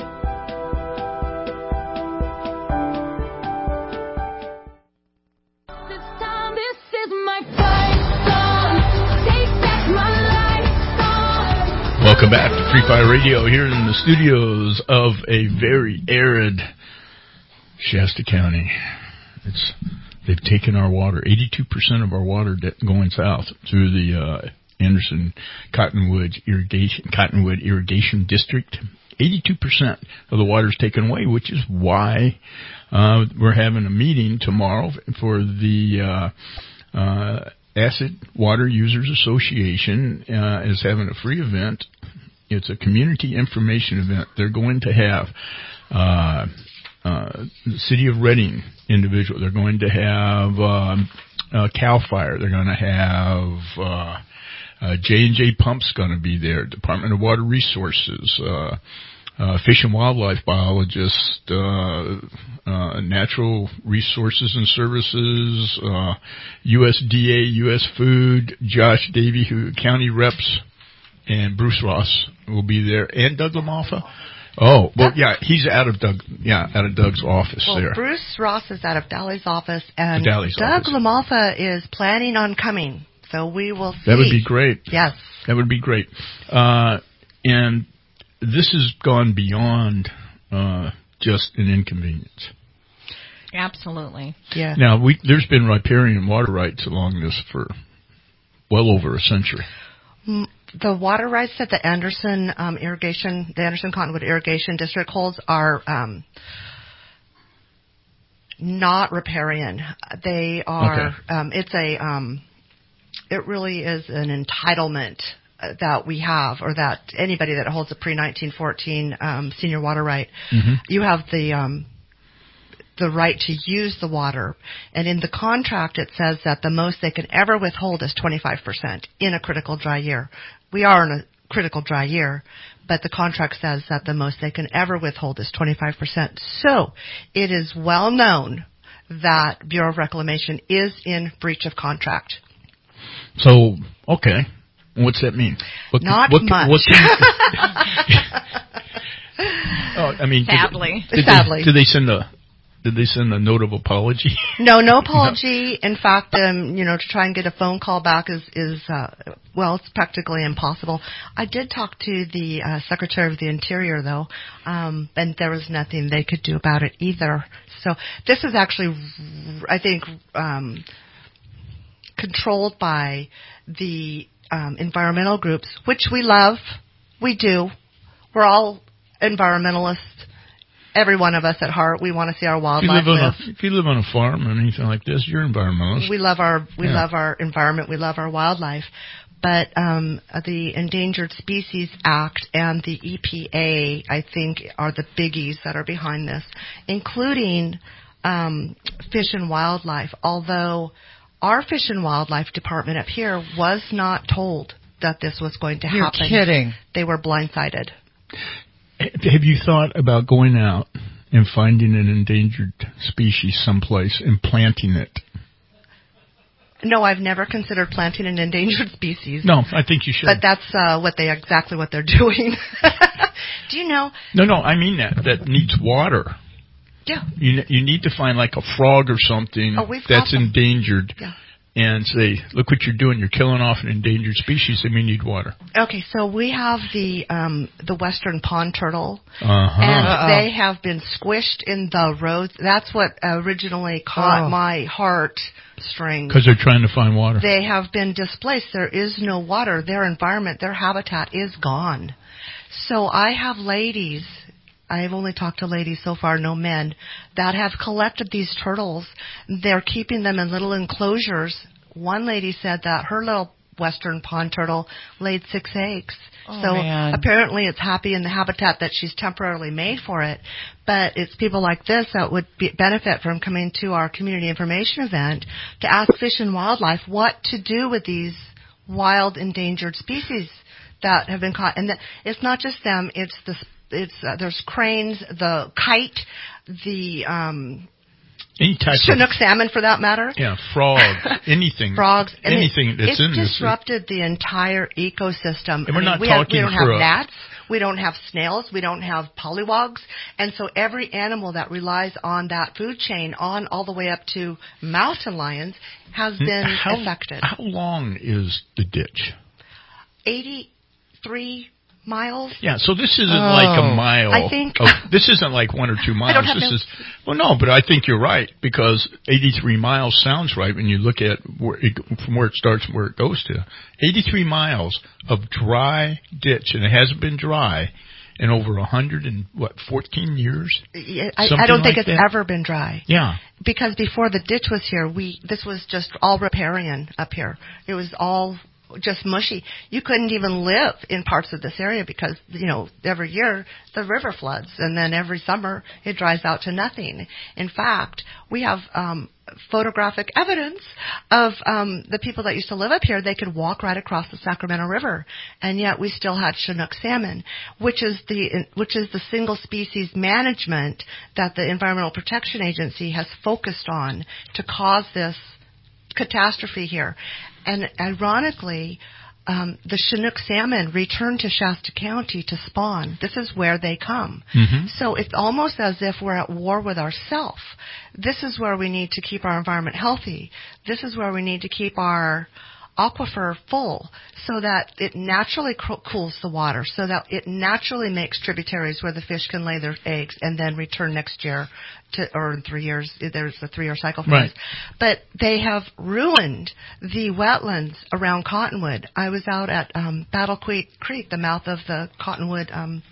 Welcome back to Free Fire Radio here in the studios of a very arid Shasta County. It's they've taken our water, eighty-two percent of our water going south through the uh, Anderson Cottonwood Irrigation Cottonwood Irrigation District. eighty-two percent of the water is taken away, which is why uh, we're having a meeting tomorrow for the uh, uh, Acid Water Users Association uh, is having a free event. It's a community information event. They're going to have uh, uh, the City of Reading individual. They're going to have um, uh, CAL FIRE. They're going to have uh, uh, J and J Pump's going to be there. Department of Water Resources. Uh, Uh, fish and wildlife biologist, uh, uh, natural resources and services, uh, U S D A, U S Food, Josh Davey, who county reps, and Bruce Ross will be there, and Doug LaMalfa. Oh, well, yeah, he's out of Doug, yeah, out of Doug's office well, there. Bruce Ross is out of Dalley's office, and Dalley's Doug office. LaMalfa is planning on coming. So we will see. That would be great. Yes. That would be great. Uh, and this has gone beyond uh, just an inconvenience. Absolutely. Yeah. Now, we, there's been riparian water rights along this for well over a century. The water rights that the Anderson um, irrigation, the Anderson Cottonwood Irrigation District holds are um, not riparian. They are. Okay. Um, it's a. Um, it really is an entitlement that we have, or that anybody that holds a pre nineteen fourteen um, senior water right, mm-hmm. you have the um, the right to use the water. And in the contract, it says that the most they can ever withhold is twenty-five percent in a critical dry year. We are in a critical dry year, but the contract says that the most they can ever withhold is twenty-five percent. So it is well known that Bureau of Reclamation is in breach of contract. So, okay. What's that mean? What, Not what, much. What can, oh, I mean, sadly, did, did sadly, they, did they send a did they send a note of apology? No, no apology. No. In fact, um, you know, to try and get a phone call back is is uh, well, it's practically impossible. I did talk to the uh, Secretary of the Interior, though, um, and there was nothing they could do about it either. So this is actually, I think. Um, controlled by the um, environmental groups, which we love. We do. We're all environmentalists. Every one of us at heart, we want to see our wildlife if you live. live. On a, if you live on a farm or anything like this, you're environmentalist. We love our we Yeah. love our environment. We love our wildlife. But um, the Endangered Species Act and the E P A, I think, are the biggies that are behind this, including um, Fish and Wildlife. Although our Fish and Wildlife Department up here was not told that this was going to You're happen. kidding. They were blindsided. Have you thought about going out and finding an endangered species someplace and planting it? No, I've never considered planting an endangered species. No, I think you should. But that's uh, what they exactly what they're doing. Do you know? No, no, I mean that. That needs water. Yeah. You you need to find like a frog or something Oh, we've got that's them. endangered Yeah. and say, look what you're doing. You're killing off an endangered species and we need water. Okay, so we have the um, the western pond turtle, Uh-huh. and Uh-oh. they have been squished in the roads. That's what originally caught Oh. my heart strings. Because they're trying to find water. They have been displaced. There is no water. Their environment, their habitat is gone. So I have ladies, I've only talked to ladies so far, no men, that have collected these turtles. They're keeping them in little enclosures. One lady said that her little western pond turtle laid six eggs. Oh, so man. apparently it's happy in the habitat that she's temporarily made for it. But it's people like this that would be, benefit from coming to our community information event to ask Fish and Wildlife what to do with these wild endangered species that have been caught. And the, it's not just them. It's the it's uh, there's cranes, the kite, the um, Any type Chinook of, salmon, for that matter. yeah, frogs, anything. Frogs. And anything it, that's it's in this. disrupted the entire ecosystem. And we're I mean, not we have, talking we don't for have a- gnats. We don't have snails. We don't have pollywogs. And so every animal that relies on that food chain on all the way up to mountain lions has been how, affected. How long is the ditch? eighty-three miles. Yeah, so this isn't Oh. like a mile. I think- Of, this isn't like one or two miles. I don't have this no- is well, no, but I think you're right because eighty-three miles sounds right when you look at where it, from where it starts and where it goes to. eighty-three miles of dry ditch, and it hasn't been dry in over a hundred and what fourteen years. Yeah, I, I Something don't think like it's that? ever been dry. Yeah. Because before the ditch was here, we this was just all riparian up here. It was all just mushy. You couldn't even live in parts of this area because, you know, every year the river floods and then every summer it dries out to nothing. In fact, we have um, photographic evidence of um, the people that used to live up here. They could walk right across the Sacramento River, and yet we still had Chinook salmon, which is the which is the single species management that the Environmental Protection Agency has focused on to cause this catastrophe here. And ironically, um, the Chinook salmon return to Shasta County to spawn. This is where they come. Mm-hmm. So it's almost as if we're at war with ourselves. This is where we need to keep our environment healthy. This is where we need to keep our aquifer full so that it naturally cools the water, so that it naturally makes tributaries where the fish can lay their eggs and then return next year to, or in three years. There's a three-year cycle for Right. this. But they have ruined the wetlands around Cottonwood. I was out at um, Battle Creek, Creek, the mouth of the Cottonwood um,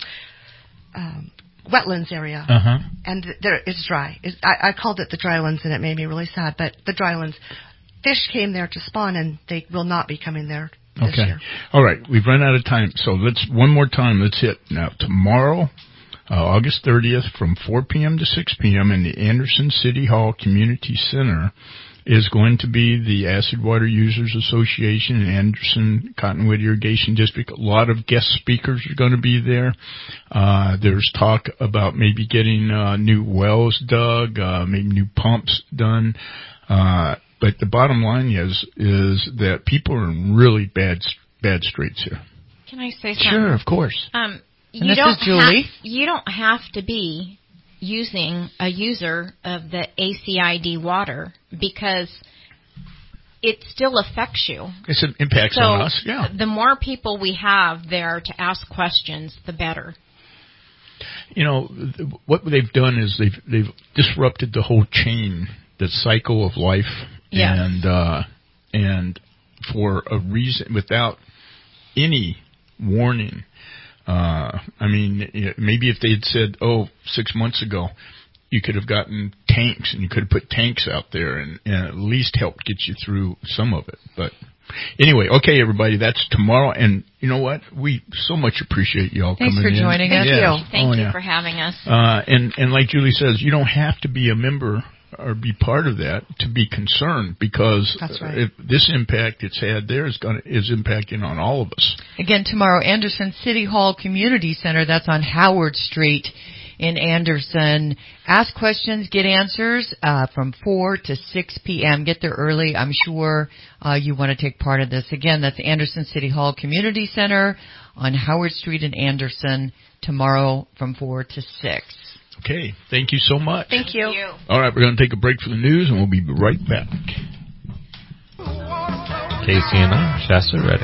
um, wetlands area. Uh-huh. And there, it's dry. It's, I, I called it the drylands, and it made me really sad. But the drylands, fish came there to spawn, and they will not be coming there this Okay. year. All right. We've run out of time. So let's, one more time, let's hit. Now, tomorrow, uh, August thirtieth, from four p.m. to six p.m. in the Anderson City Hall Community Center is going to be the Acid Water Users Association and Anderson Cottonwood Irrigation District. A lot of guest speakers are going to be there. Uh, there's talk about maybe getting uh, new wells dug, uh, maybe new pumps done. Uh, but the bottom line is is that people are in really bad bad straits here. Can I say something? Sure, of course. Um, And you this don't is Julie. Have, you don't have to be using a user of the A C I D water because it still affects you. It's an impacts so on us, yeah. The more people we have there to ask questions, the better. You know, th- what they've done is they've they've disrupted the whole chain, the cycle of life, Yes. and uh, and for a reason, without any warning. Uh, I mean, maybe if they had said, oh, six months ago, you could have gotten tanks, and you could have put tanks out there and, and at least helped get you through some of it. But anyway, okay, everybody, that's tomorrow. And you know what? We so much appreciate you all Thanks coming in. Thanks for joining us. Thank yes. you. Thank oh, you yeah. for having us. Uh, and, and like Julie says, you don't have to be a member or be part of that to be concerned, because That's right. if this impact it's had there is going to, is impacting on all of us. Again, tomorrow, Anderson City Hall Community Center. That's on Howard Street in Anderson. Ask questions, get answers uh, from four to six p.m. Get there early. I'm sure uh, you want to take part of this. Again, that's Anderson City Hall Community Center on Howard Street in Anderson tomorrow from four to six. Okay, thank you so much. Thank you. Thank you. All right, we're going to take a break for the news, and we'll be right back. K C N R, Shasta Redding.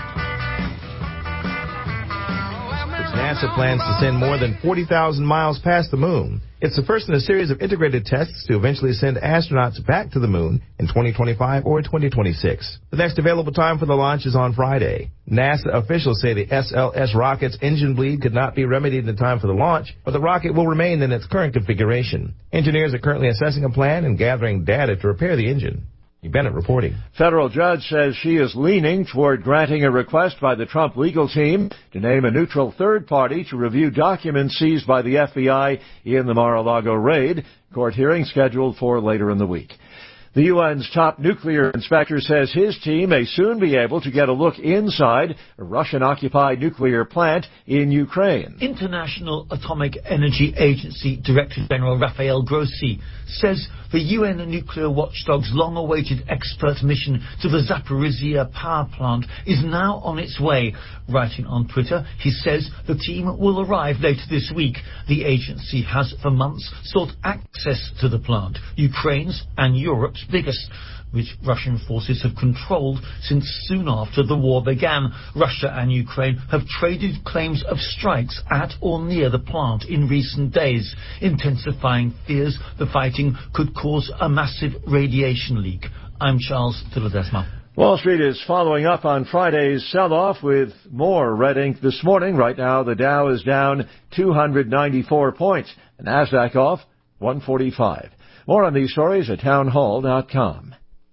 NASA plans to send more than forty thousand miles past the moon. It's the first in a series of integrated tests to eventually send astronauts back to the moon in twenty twenty-five or twenty twenty-six. The next available time for the launch is on Friday. NASA officials say the S L S rocket's engine bleed could not be remedied in time for the launch, but the rocket will remain in its current configuration. Engineers are currently assessing a plan and gathering data to repair the engine. Bennett reporting. Federal judge says she is leaning toward granting a request by the Trump legal team to name a neutral third party to review documents seized by the F B I in the Mar-a-Lago raid. Court hearing scheduled for later in the week. The U N's top nuclear inspector says his team may soon be able to get a look inside a Russian-occupied nuclear plant in Ukraine. International Atomic Energy Agency Director General Rafael Grossi says the U N nuclear watchdog's long-awaited expert mission to the Zaporizhia power plant is now on its way. Writing on Twitter, he says the team will arrive later this week. The agency has for months sought access to the plant, Ukraine's and Europe's biggest, which Russian forces have controlled since soon after the war began. Russia and Ukraine have traded claims of strikes at or near the plant in recent days, intensifying fears the fighting could cause a massive radiation leak. I'm Charles Tiledesma. Wall Street is following up on Friday's sell-off with more red ink this morning. Right now, the Dow is down two hundred ninety-four points. The Nasdaq off one forty-five. More on these stories at townhall dot com.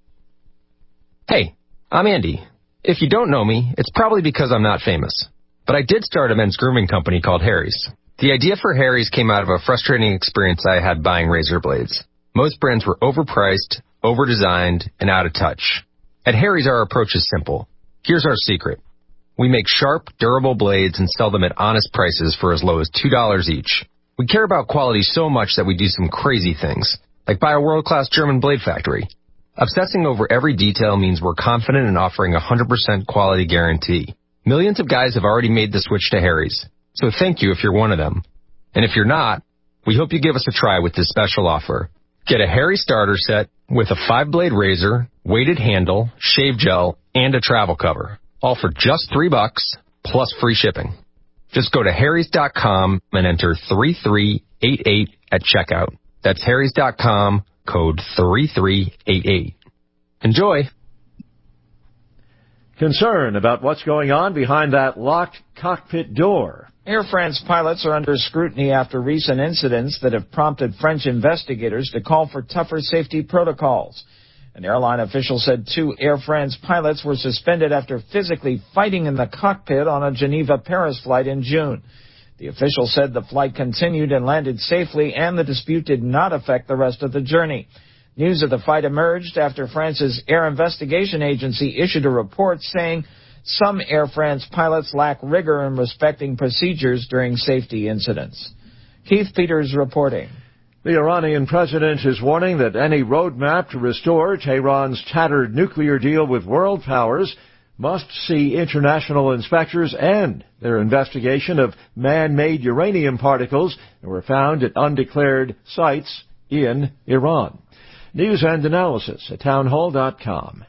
Hey, I'm Andy. If you don't know me, it's probably because I'm not famous. But I did start a men's grooming company called Harry's. The idea for Harry's came out of a frustrating experience I had buying razor blades. Most brands were overpriced, overdesigned, and out of touch. At Harry's, our approach is simple. Here's our secret. We make sharp, durable blades and sell them at honest prices for as low as two dollars each. We care about quality so much that we do some crazy things, like buy a world-class German blade factory. Obsessing over every detail means we're confident in offering a one hundred percent quality guarantee. Millions of guys have already made the switch to Harry's, so thank you if you're one of them. And if you're not, we hope you give us a try with this special offer. Get a Harry starter set with a five-blade razor, weighted handle, shave gel, and a travel cover, all for just three bucks plus free shipping. Just go to harrys dot com and enter three three eight eight at checkout. That's harrys dot com, code three three eight eight. Enjoy. Concern about what's going on behind that locked cockpit door. Air France pilots are under scrutiny after recent incidents that have prompted French investigators to call for tougher safety protocols. An airline official said two Air France pilots were suspended after physically fighting in the cockpit on a Geneva-Paris flight in June. The official said the flight continued and landed safely, and the dispute did not affect the rest of the journey. News of the fight emerged after France's Air Investigation Agency issued a report saying some Air France pilots lack rigor in respecting procedures during safety incidents. Keith Peters reporting. The Iranian president is warning that any roadmap to restore Tehran's tattered nuclear deal with world powers must see international inspectors end their investigation of man-made uranium particles that were found at undeclared sites in Iran. News and analysis at townhall dot com.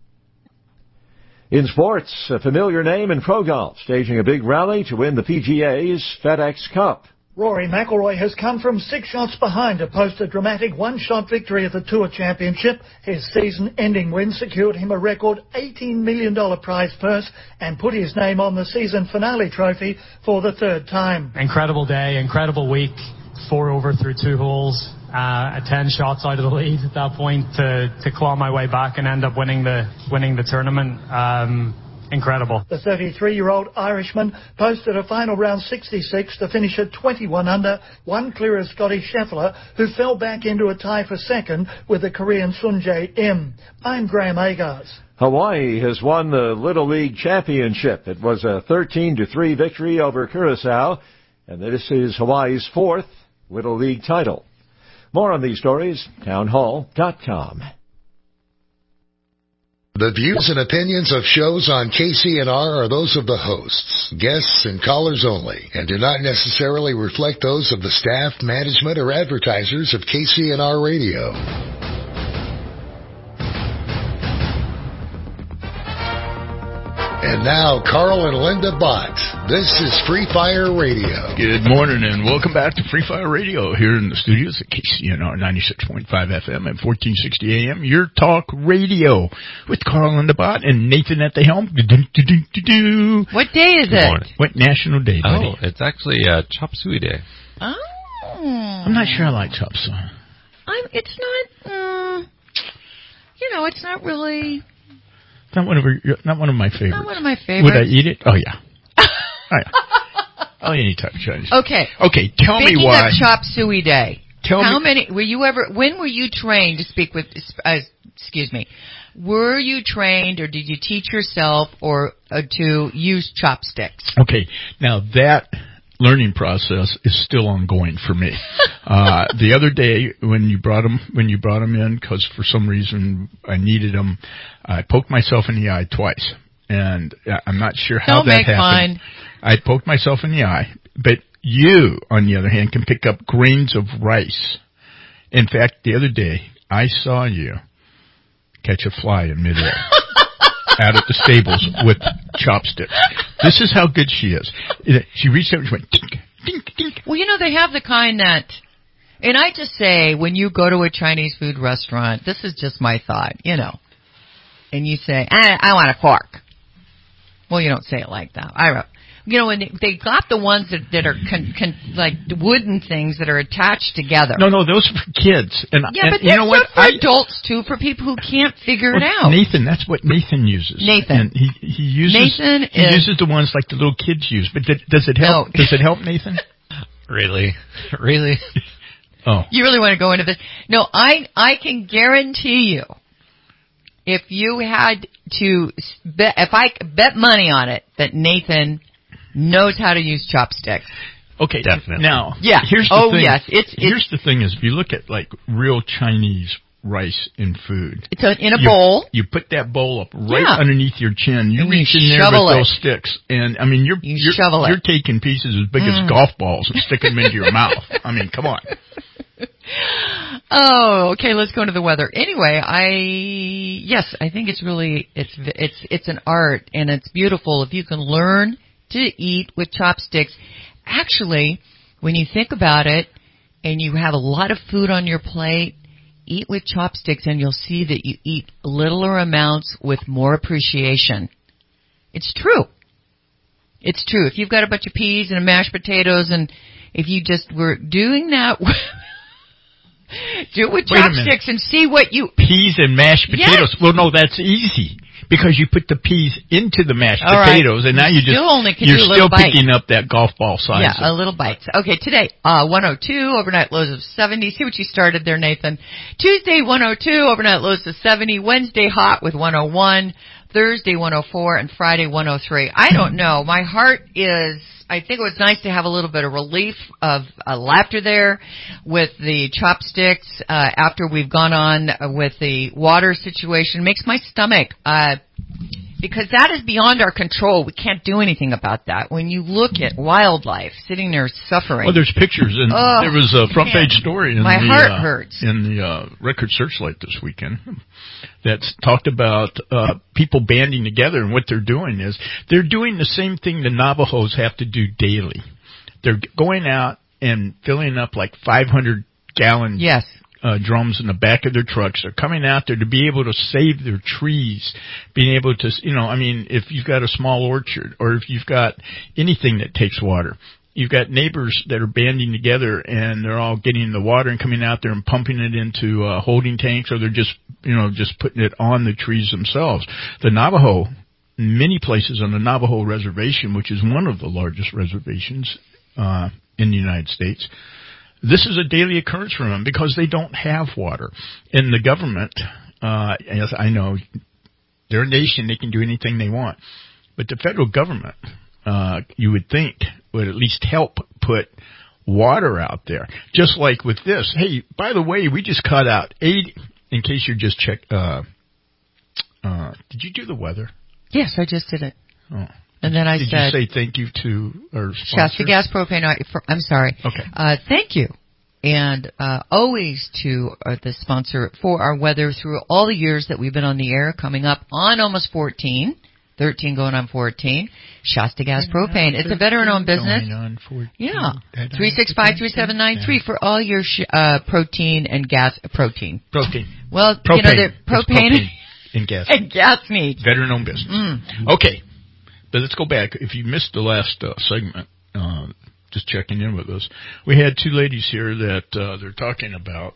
In sports, a familiar name in pro golf, staging a big rally to win the P G A's FedEx Cup. Rory McIlroy has come from six shots behind to post a dramatic one-shot victory at the Tour Championship. His season-ending win secured him a record eighteen million dollars prize purse and put his name on the season finale trophy for the third time. Incredible day, incredible week. Four over through two holes, uh, at ten shots out of the lead at that point to, to claw my way back and end up winning the winning the tournament. Um, Incredible. The thirty-three-year-old Irishman posted a final round sixty-six to finish at twenty-one under, one clear of Scotty Scheffler, who fell back into a tie for second with the Korean Sungjae Im. I'm Graham Agars. Hawaii has won the Little League Championship. It was a thirteen to three victory over Curaçao, and this is Hawaii's fourth Little League title. More on these stories, townhall dot com. The views and opinions of shows on K C N R are those of the hosts, guests, and callers only, and do not necessarily reflect those of the staff, management, or advertisers of K C N R Radio. And now, Carl and Linda Bott. This is Free Fire Radio. Good morning and welcome back to Free Fire Radio here in the studios at K C N R ninety-six point five F M and fourteen sixty A M. Your talk radio with Carl and Linda Bott and Nathan at the helm. Do-do-do-do-do. What day is Good it? morning. What national day, buddy? Oh, it's actually uh, Chop Suey Day. Oh. I'm not sure I like chop suey. I'm, it's not, uh, you know, it's not really... Not one of her, not one of my favorites. Not one of my favorites. Would I eat it? Oh yeah. Oh yeah. Oh, any type of Chinese. Okay. Okay. Tell Speaking me why. of Chop Suey Day. Tell how me. many were you ever? When were you trained to speak with? Uh, excuse me. Were you trained, or did you teach yourself, or uh, to use chopsticks? Okay. Now that learning process is still ongoing for me. uh, the other day when you brought them, when you brought them in, because for some reason I needed them, I poked myself in the eye twice, and I'm not sure how Don't that make happened. fun. I poked myself in the eye, but you, on the other hand, can pick up grains of rice. In fact, the other day I saw you catch a fly in midair. Out at the stables with chopsticks. This is how good she is. She reached out and she went, dink, dink, dink. Well, you know, they have the kind that, and I just say, when you go to a Chinese food restaurant, this is just my thought, you know, and you say, I, I want a fork. Well, you don't say it like that. I wrote, you know, and they got the ones that, that are con, con, like wooden things that are attached together. No, no, those are for kids. And, yeah, and but you know what? for I, adults too, for people who can't figure well, it out. Nathan, that's what Nathan uses. Nathan, and he he uses Nathan he is, uses the ones like the little kids use. But th- does it help? No. Does it help, Nathan? Really, really. Oh, you really want to go into this? No, I I can guarantee you, if you had to bet, if I bet money on it, that Nathan knows how to use chopsticks. Okay, definitely. Now, yeah. Here's the oh thing. yes, it's, it's here's the thing: is if you look at like real Chinese rice in food, it's a, in a you, bowl. You put that bowl up right yeah. underneath your chin. You and reach you in there with it. those sticks, and I mean you're you you're, shovel you're it. taking pieces as big mm. as golf balls and sticking them into your mouth. I mean, come on. Oh, okay. Let's go into the weather. Anyway, I yes, I think it's really it's it's it's an art, and it's beautiful if you can learn to eat with chopsticks. Actually, when you think about it, and you have a lot of food on your plate, eat with chopsticks, and you'll see that you eat littler amounts with more appreciation. It's true. It's true. If you've got a bunch of peas and mashed potatoes, and if you just were doing that. Do it with chopsticks and see what you... Peas and mashed potatoes. Yes. Well, no, that's easy. Because you put the peas into the mashed All potatoes, right. and now you just... Still only can you're do still bites. picking up that golf ball size. Yeah, a little bites. Okay, today, uh, one oh two, overnight lows of seventy. See what you started there, Nathan. Tuesday, one oh two, overnight lows of seventy. Wednesday, hot with one oh one. Thursday, one oh four, and Friday, one oh three. I don't know. My heart is... I think it was nice to have a little bit of relief of uh, laughter there with the chopsticks uh, after we've gone on with the water situation. Makes my stomach, uh, because that is beyond our control. We can't do anything about that. When you look at wildlife sitting there suffering. Well, there's pictures, and oh, there was a front page story in my the, heart uh, hurts. in the uh, Record Searchlight this weekend that's talked about uh, people banding together, and what they're doing is they're doing the same thing the Navajos have to do daily. They're going out and filling up like five hundred gallon yes. uh, drums in the back of their trucks. They're coming out there to be able to save their trees, being able to, you know, I mean, if you've got a small orchard or if you've got anything that takes water, you've got neighbors that are banding together and they're all getting the water and coming out there and pumping it into uh, holding tanks, or they're just, you know, just putting it on the trees themselves. The Navajo, many places on the Navajo reservation, which is one of the largest reservations uh, in the United States, this is a daily occurrence for them because they don't have water. And the government, uh, as I know, they're a nation, they can do anything they want. But the federal government, uh, you would think, would at least help put water out there. Just like with this. Hey, by the way, we just cut out eighty, in case you're just check, uh, uh, did you do the weather? Yes, I just did it. Oh. And then I did said... Did you say thank you to our sponsor? Shasta Gas Propane. I'm sorry. Okay. Uh, thank you. And uh, always to uh, the sponsor for our weather through all the years that we've been on the air, coming up on almost fourteen, thirteen going on fourteen. Shasta Gas Propane. It's a veteran-owned business. Going on fourteen. Yeah. three six five, three seven nine three for all your sh- uh, protein and gas... Protein. Protein. Well, propane. you know, the propane... propane and gas. And gas meat. Veteran-owned business. Mm. Okay. But let's go back. If you missed the last uh, segment, uh, just checking in with us, we had two ladies here that uh, they're talking about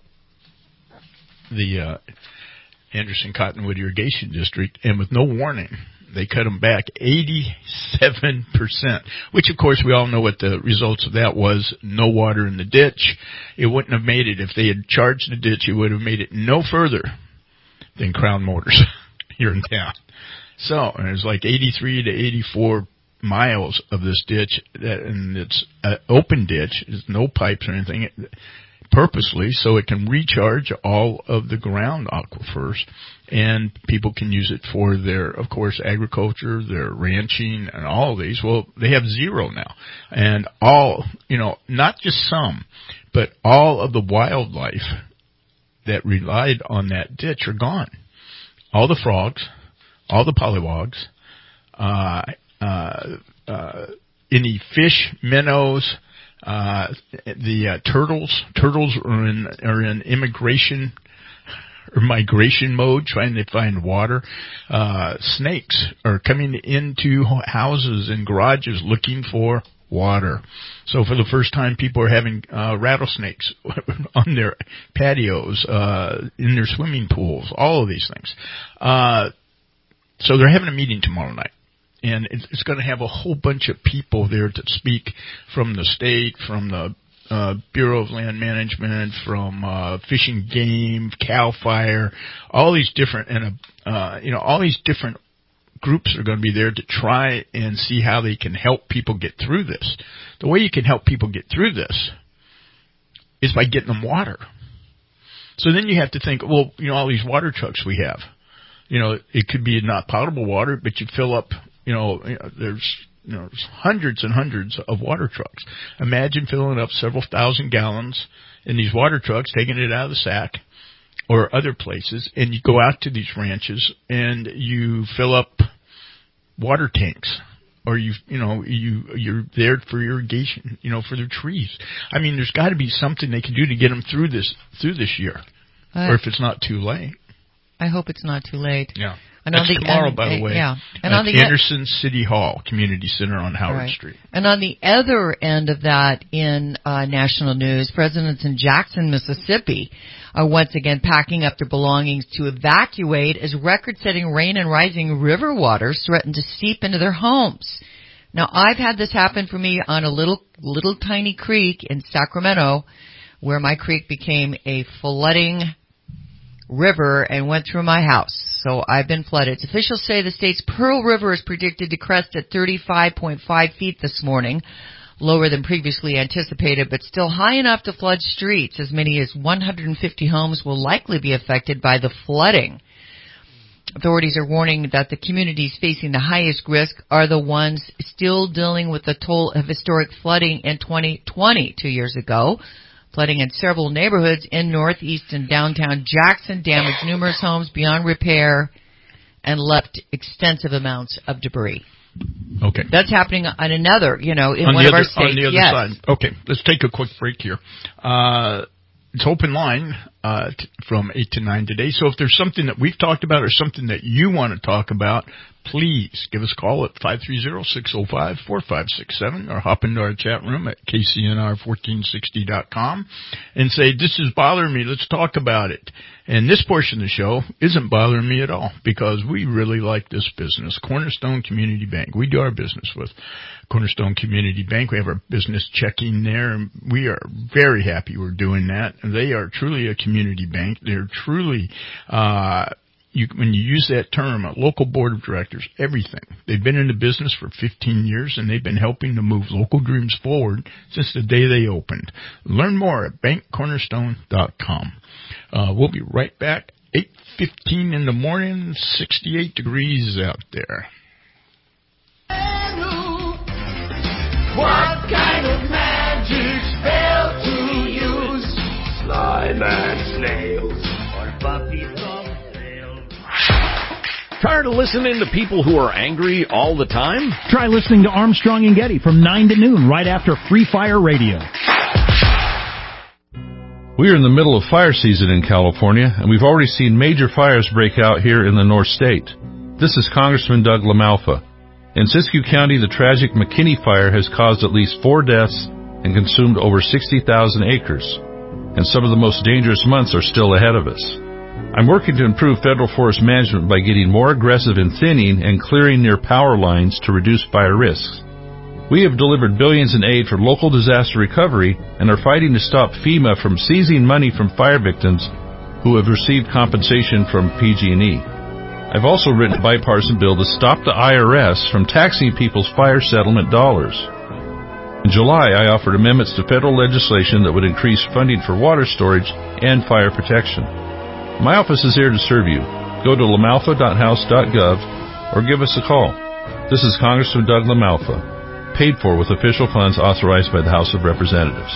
the uh, Anderson Cottonwood Irrigation District, and with no warning, they cut them back eighty-seven percent, which, of course, we all know what the results of that was. No water in the ditch. It wouldn't have made it. If they had charged the ditch, it would have made it no further than Crown Motors here in town. So, and there's like eighty-three to eighty-four miles of this ditch, that, and it's an open ditch. There's no pipes or anything, purposely, so it can recharge all of the ground aquifers, and people can use it for their, of course, agriculture, their ranching, and all of these. Well, they have zero now. And all, you know, not just some, but all of the wildlife that relied on that ditch are gone. All the frogs, all the pollywogs, uh, uh, uh, any fish, minnows, uh, the uh, turtles. Turtles are in are in immigration or migration mode, trying to find water. Uh, snakes are coming into houses and garages looking for water. So for the first time, people are having uh, rattlesnakes on their patios, uh, in their swimming pools, all of these things. Uh, So they're having a meeting tomorrow night, and it's going to have a whole bunch of people there to speak from the state, from the uh, Bureau of Land Management, from uh, Fish and Game, CAL FIRE, all these different, and uh, you know, all these different groups are going to be there to try and see how they can help people get through this. The way you can help people get through this is by getting them water. So then you have to think, well, you know, all these water trucks we have. You know, it could be not potable water, but you fill up, you know, there's, you know, there's hundreds and hundreds of water trucks. Imagine filling up several thousand gallons in these water trucks, taking it out of the sack or other places, and you go out to these ranches and you fill up water tanks, or you, you know, you, you're there for irrigation, you know, for their trees. I mean, there's got to be something they can do to get them through this, through this year, uh, or if it's not too late. I hope it's not too late. Yeah. And That's on the, tomorrow, and, by the way. Yeah. And at on the Anderson e- City Hall Community Center on Howard right. Street. And on the other end of that, in uh, national news, residents in Jackson, Mississippi, are once again packing up their belongings to evacuate as record-setting rain and rising river waters threaten to seep into their homes. Now, I've had this happen for me on a little, little tiny creek in Sacramento, where my creek became a flooding river and went through my house. So I've been flooded. Officials say the state's Pearl River is predicted to crest at thirty-five point five feet this morning, lower than previously anticipated, but still high enough to flood streets. As many as one hundred fifty homes will likely be affected by the flooding. Authorities are warning that the communities facing the highest risk are the ones still dealing with the toll of historic flooding in twenty twenty, two years ago. Flooding in several neighborhoods in northeast and downtown Jackson damaged numerous homes beyond repair and left extensive amounts of debris. Okay. That's happening on another, you know, in on one the of other, our states. On the other yes. side. Okay, let's take a quick break here. Uh, it's open line uh, t- from eight to nine today. So if there's something that we've talked about or something that you want to talk about, please give us a call at five three zero, six zero five, four five six seven or hop into our chat room at K C N R fourteen sixty dot com and say, this is bothering me, let's talk about it. And this portion of the show isn't bothering me at all because we really like this business. Cornerstone Community Bank. We do our business with Cornerstone Community Bank. We have our business checking there, and we are very happy we're doing that. And they are truly a community bank. They're truly, uh, you, when you use that term, a local board of directors, everything. They've been in the business for fifteen years, and they've been helping to move local dreams forward since the day they opened. Learn more at bank cornerstone dot com. Uh, we'll be right back. eight fifteen in the morning, sixty-eight degrees out there. What kind of magic spell to use? Slime and snails. Or puppies on sale. Tired of listening to people who are angry all the time? Try listening to Armstrong and Getty from nine to noon right after Free Fire Radio. We are in the middle of fire season in California, and we've already seen major fires break out here in the North State. This is Congressman Doug LaMalfa. In Siskiyou County, the tragic McKinney fire has caused at least four deaths and consumed over sixty thousand acres. And some of the most dangerous months are still ahead of us. I'm working to improve federal forest management by getting more aggressive in thinning and clearing near power lines to reduce fire risks. We have delivered billions in aid for local disaster recovery and are fighting to stop FEMA from seizing money from fire victims who have received compensation from P G and E. I've also written a bipartisan bill to stop the I R S from taxing people's fire settlement dollars. In July, I offered amendments to federal legislation that would increase funding for water storage and fire protection. My office is here to serve you. Go to lamalfa dot house dot gov or give us a call. This is Congressman Doug LaMalfa. Paid for with official funds authorized by the House of Representatives.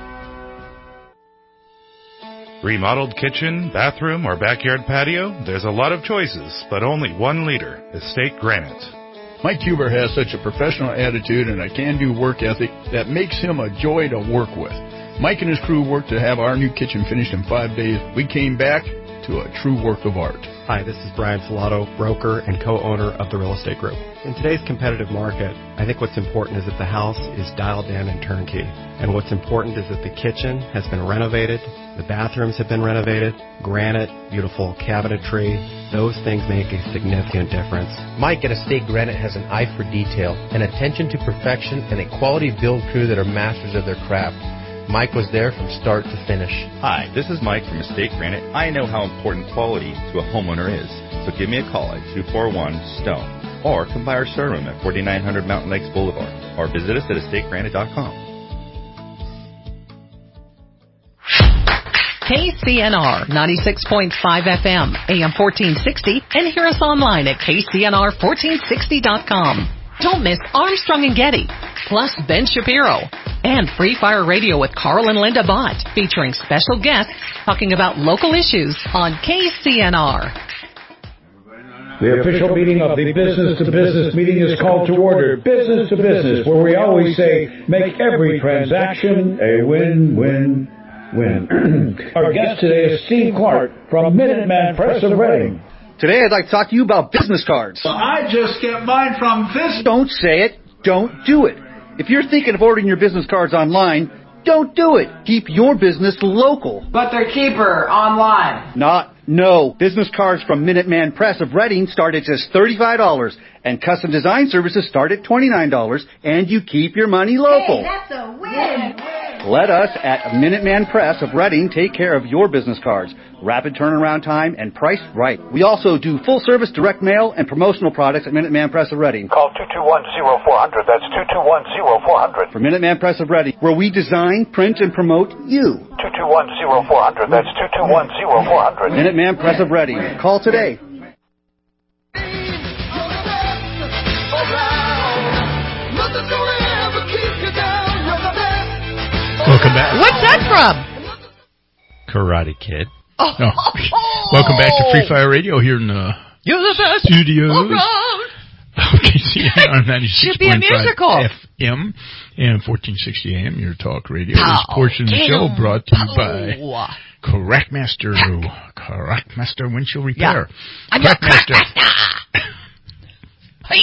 Remodeled kitchen, bathroom, or backyard patio? There's a lot of choices, but only one leader, Estate Granite. Mike Huber has such a professional attitude and a can-do work ethic that makes him a joy to work with. Mike and his crew worked to have our new kitchen finished in five days. We came back to a true work of art. Hi, this is Brian Salato, broker and co-owner of the Real Estate Group. In today's competitive market, I think what's important is that the house is dialed in and turnkey. And what's important is that the kitchen has been renovated, the bathrooms have been renovated, granite, beautiful cabinetry. Those things make a significant difference. Mike at Estate Granite has an eye for detail, an attention to perfection, and a quality build crew that are masters of their craft. Mike was there from start to finish. Hi, this is Mike from Estate Granite. I know how important quality to a homeowner is, so give me a call at two four one STONE or come by our showroom at forty-nine hundred Mountain Lakes Boulevard or visit us at estate granite dot com. K C N R ninety-six point five F M, A M fourteen sixty, and hear us online at K C N R fourteen sixty dot com. Don't miss Armstrong and Getty, plus Ben Shapiro, and Free Fire Radio with Carl and Linda Bott, featuring special guests talking about local issues on K C N R. The official meeting of the Business to Business meeting is called to order. Business to Business, where we always say, make every transaction a win-win-win. Our guest today is Steve Clark from Minuteman Press of Reading. Today I'd like to talk to you about business cards. Well, I just get mine from this. Don't say it. Don't do it. If you're thinking of ordering your business cards online, don't do it. Keep your business local. But they're cheaper online. Not, no. Business cards from Minuteman Press of Reading start at just thirty-five dollars, and custom design services start at twenty-nine dollars, and you keep your money local. Hey, that's a win. Let us at Minuteman Press of Reading take care of your business cards. Rapid turnaround time and priced right. We also do full service direct mail and promotional products at Minuteman Press of Reading. Call two two one, zero four zero zero. That's two two one, zero four zero zero. For Minuteman Press of Reading, where we design, print, and promote you. two two one, zero four zero zero. That's two two one, zero four zero zero. Minuteman Press of Reading. Call today. Welcome back. What's that from? Karate Kid. Oh. No. Welcome back to Free Fire Radio here in the You're the best studios. K C N R ninety-six Should be a musical. F M and fourteen sixty A M, your talk radio. Pow. This portion of the show brought to you Pow. by Crackmaster, Crackmaster Windshield Repair. Yeah. I'm your Crackmaster. Hey.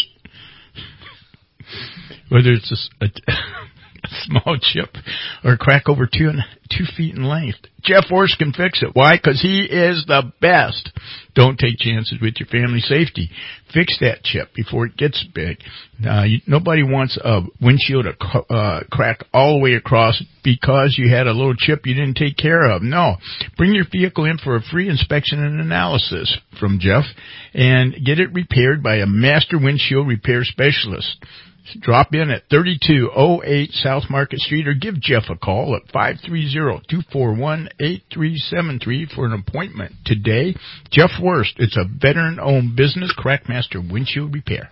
Whether it's a, a, a small chip or a crack over two and two feet in length, Jeff Worst can fix it. Why? Because he is the best. Don't take chances with your family safety. Fix that chip before it gets big. Uh, you, nobody wants a windshield to uh, crack all the way across because you had a little chip you didn't take care of. No. Bring your vehicle in for a free inspection and analysis from Jeff and get it repaired by a master windshield repair specialist. Drop in at thirty-two oh eight South Market Street or give Jeff a call at five three zero, two four one, eight three seven three for an appointment today. Jeff Worst, it's a veteran-owned business, Crackmaster Windshield Repair.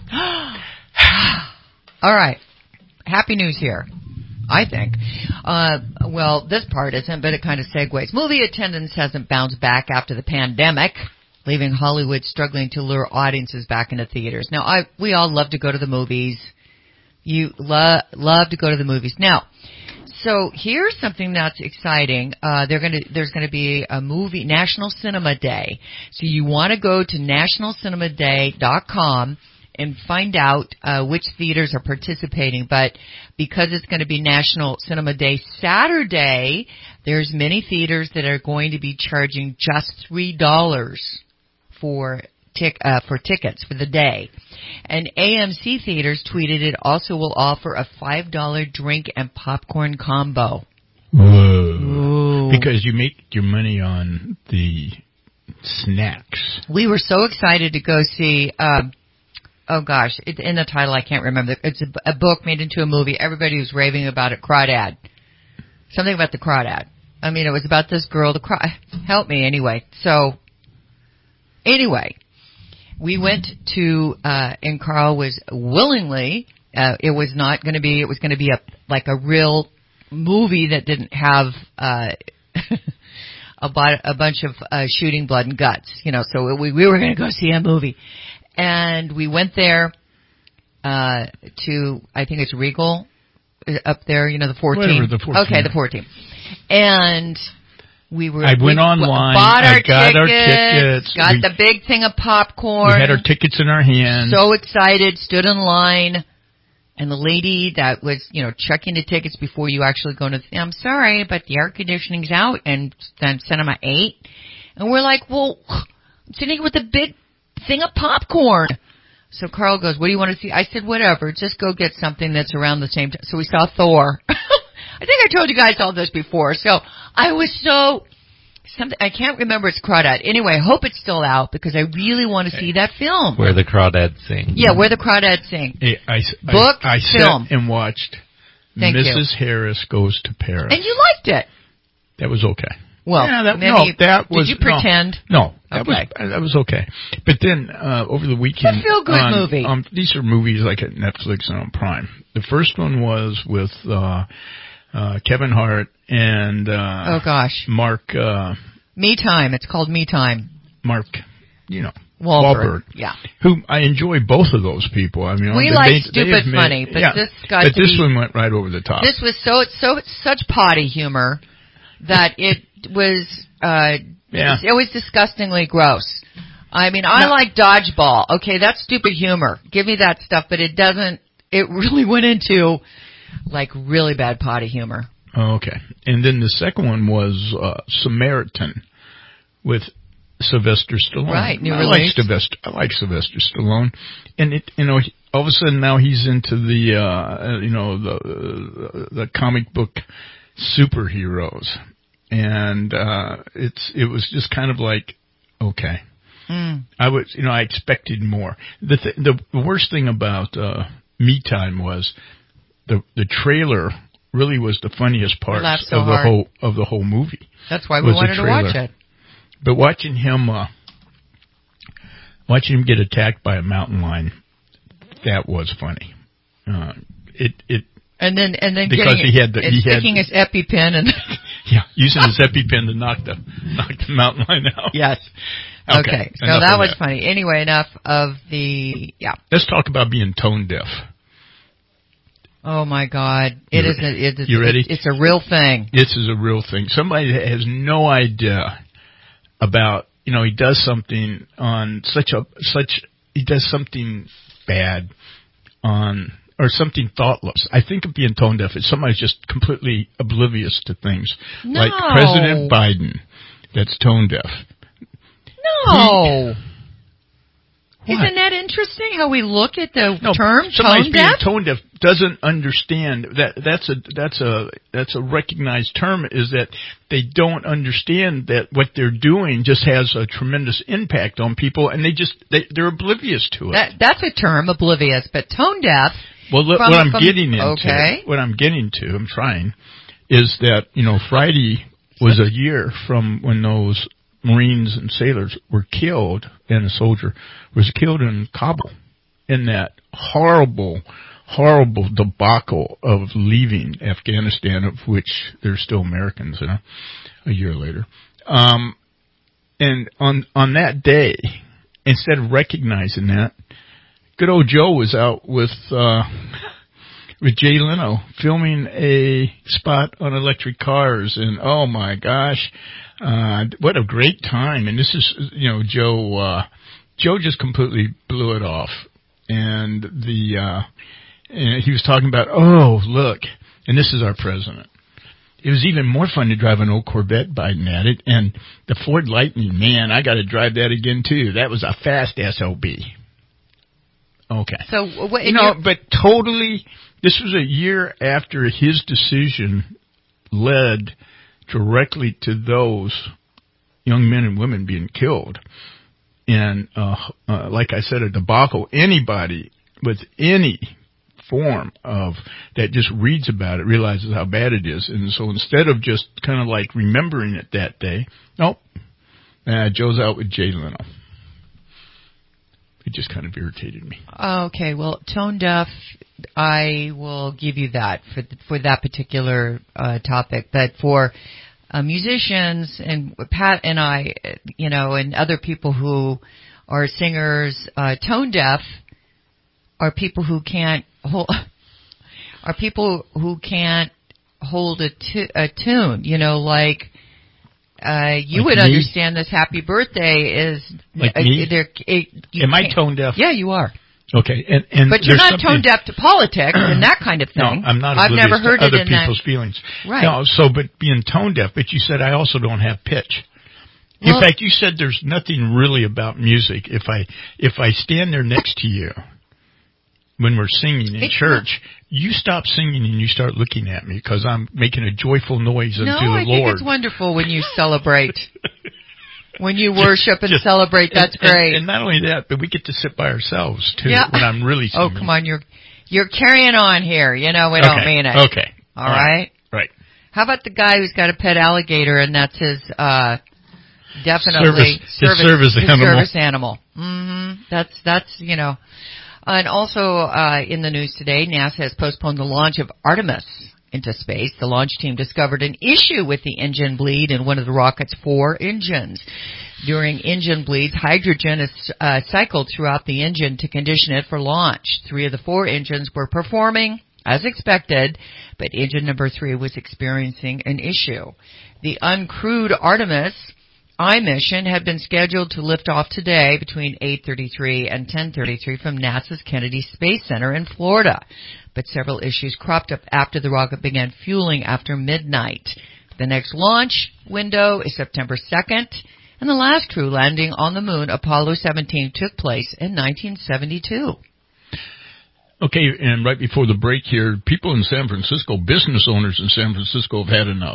All right. Happy news here, I think. Uh, well, this part isn't, but it kind of segues. Movie attendance hasn't bounced back after the pandemic, leaving Hollywood struggling to lure audiences back into theaters. Now, I we all love to go to the movies. You lo- love to go to the movies. Now, so here's something that's exciting. Uh, they're gonna, there's going to be a movie, National Cinema Day. So you want to go to national cinema day dot com and find out uh, which theaters are participating. But because it's going to be National Cinema Day Saturday, there's many theaters that are going to be charging just three dollars for tic- uh, for tickets for the day. And A M C Theaters tweeted it also will offer a five dollar drink and popcorn combo. Whoa. Ooh. Because you make your money on the snacks. We were so excited to go see, um, oh gosh, it's in the title, I can't remember. It's a, a book made into a movie. Everybody was raving about it. Crawdad. Something about the Crawdad. I mean, it was about this girl, the craw. Help me anyway. So, anyway. We went to, uh, and Carl was willingly, uh, it was not going to be, it was going to be a, like a real movie that didn't have, uh, a, a bunch of, uh, shooting blood and guts, you know, so we, we were going to go see a movie. And we went there, uh, to, I think it's Regal, up there, you know, the fourteen. Whatever, the fourteen. Okay, the fourteen. And, We were. I went we online. Bought our I got tickets, our tickets. Got we, the big thing of popcorn. We had our tickets in our hands. So excited, stood in line, and the lady that was, you know, checking the tickets before you actually go to. I'm sorry, but the air conditioning's out, and then Cinema Eight, and we're like, well, I'm sitting here with a big thing of popcorn. So Carl goes, "What do you want to see?" I said, "Whatever, just go get something that's around the same time." So we saw Thor. I think I told you guys all this before. So I was so, something, I can't remember it's Crawdad. Anyway, I hope it's still out because I really want to see that film. Where the Crawdads sing. Yeah, Where the Crawdads sing. Hey, I, Book, I, I film. sat and watched Thank Missus you. Harris Goes to Paris. And you liked it. That was okay. Well, yeah, that, maybe, no, that was, did you pretend? No, no that okay. was that was okay. But then uh, over the weekend, it's a feel-good on, movie. Um, these are movies like at Netflix and on Prime. The first one was with uh, uh, Kevin Hart and uh, oh gosh, Mark. Uh, Me Time. It's called Me Time. Mark, you know. Wahlberg. Wahlberg, yeah. Who I enjoy both of those people. I mean, we they, like they, stupid they made, funny, but yeah, this got but to this be, one went right over the top. This was so so such potty humor that it was uh yeah. it was disgustingly gross. I mean, I no. like Dodgeball. Okay, that's stupid humor. Give me that stuff, but it doesn't. It really went into like really bad potty humor. Oh, okay, and then the second one was uh, Samaritan with Sylvester Stallone. Right, new I release. like Sylvester. I like Sylvester Stallone, and it, you know, he, all of a sudden now he's into the, uh, you know, the uh, the comic book superheroes, and uh, it's it was just kind of like, okay, mm. I was, you know, I expected more. The th- the, the worst thing about uh, Me Time was the the trailer really was the funniest part so of the hard. whole of the whole movie. That's why we wanted to watch it. But watching him, uh, watching him get attacked by a mountain lion, that was funny. Uh, it it and then and then because getting, he had the, and he sticking had, his EpiPen and yeah, using his EpiPen to knock the knock the mountain lion out. Yes. Okay, okay. So enough that of was that. funny. Anyway, enough of the yeah. Let's talk about being tone deaf. Oh my God! It You- is. A, it is. you ready? It, it's a real thing. This is a real thing. Somebody that has no idea about, you know, he does something on such a such he does something bad on or something thoughtless. I think of being tone deaf as somebody's just completely oblivious to things, No. like President Biden. That's tone deaf. No. What? Isn't that interesting how we look at the No, term somebody's tone being deaf? tone deaf doesn't understand that that's a that's a that's a recognized term, is that they don't understand that what they're doing just has a tremendous impact on people, and they just they, they're oblivious to it. That, that's a term, oblivious, but tone deaf. Well, look, from, what I'm from, getting into, okay. what I'm getting to, I'm trying, is that, you know, Friday was a year from when those Marines and sailors were killed, and a soldier was killed in Kabul in that horrible, horrible debacle of leaving Afghanistan, of which there's still Americans, you know, a year later. Um, and on on that day, instead of recognizing that, good old Joe was out with uh, with Jay Leno filming a spot on electric cars, and oh my gosh, uh, what a great time! And this is, you know, Joe. Uh, Joe just completely blew it off, and the uh, and he was talking about, oh look, and this is our president. It was even more fun to drive an old Corvette, Biden at it, and the Ford Lightning, man, I got to drive that again too. That was a fast S O B. Okay. So what? You know, but totally, this was a year after his decision led directly to those young men and women being killed. And, uh, uh, like I said, a debacle. Anybody with any form of that just reads about it realizes how bad it is. And so instead of just kind of like remembering it that day, nope, uh, Joe's out with Jay Leno. It just kind of irritated me. Okay, well, tone deaf, I will give you that for the, for that particular uh, topic. But for uh, musicians and Pat and I, you know, and other people who are singers, uh, tone deaf are people who can't hold, are people who can't hold a, tu- a tune. You know, like. Uh, you like would me? understand this happy birthday is... Like uh, me? there- It, you Am I can't- tone deaf? Yeah, you are. Okay, and, and But you're there's not something- tone deaf to politics and that kind of thing. No, I'm not. I've oblivious never heard to it other in people's that. feelings. Right. No, so but being tone deaf, but you said I also don't have pitch. In Well- fact, you said there's nothing really about music. If I if I stand there next to you when we're singing in It's church, you stop singing and you start looking at me because I'm making a joyful noise No, unto the I think Lord. it's wonderful when you celebrate. When you worship and Just- celebrate, that's and, great. And, and not only that, but we get to sit by ourselves too Yeah. when I'm really Oh, singing. come on, you're you're carrying on here. You know, we don't Okay, mean it. okay. All All right. right. Right. How about the guy who's got a pet alligator and that's his uh definitely Service- his service his animal. service animal. Mhm. That's that's, you know. And also uh in the news today, NASA has postponed the launch of Artemis into space. The launch team discovered an issue with the engine bleed in one of the rocket's four engines. During engine bleeds, hydrogen is uh, cycled throughout the engine to condition it for launch. Three of the four engines were performing as expected, but engine number three was experiencing an issue. The uncrewed Artemis I mission had been scheduled to lift off today between eight thirty-three and ten thirty-three from NASA's Kennedy Space Center in Florida. But several issues cropped up after the rocket began fueling after midnight. The next launch window is September second, and the last crew landing on the moon, Apollo seventeen, took place in nineteen seventy-two. Okay, and right before the break here, people in San Francisco, business owners in San Francisco have had enough.